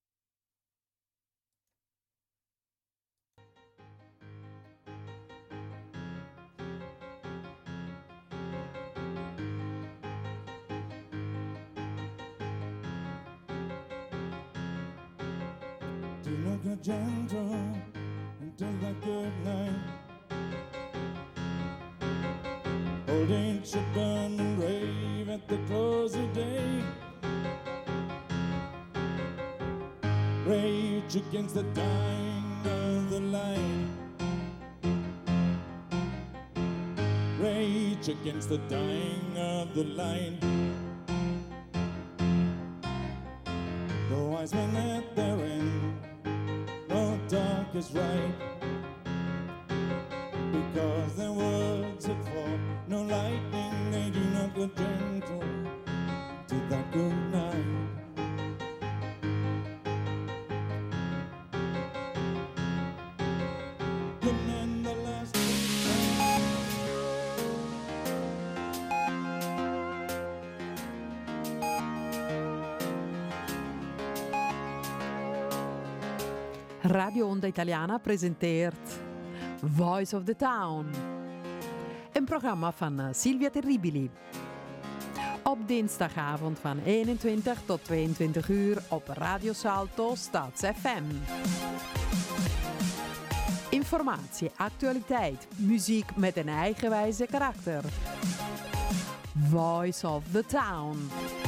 Speaker 5: To look a gentle until the good night, holding should burn and rave at the close of day. Rage against the dying of the light. Rage against the dying of the light. The wise men at their end, no dark is right, because their words had fall, no lightning, they do not go gentle to that good night.
Speaker 2: Radio Onda Italiana presenteert Voice of the Town. Een programma van Silvia Terribili. Op dinsdagavond van eenentwintig tot tweeëntwintig uur op Radio Salto Stads F M. Informatie, actualiteit, muziek met een eigenwijze karakter. Voice of the Town.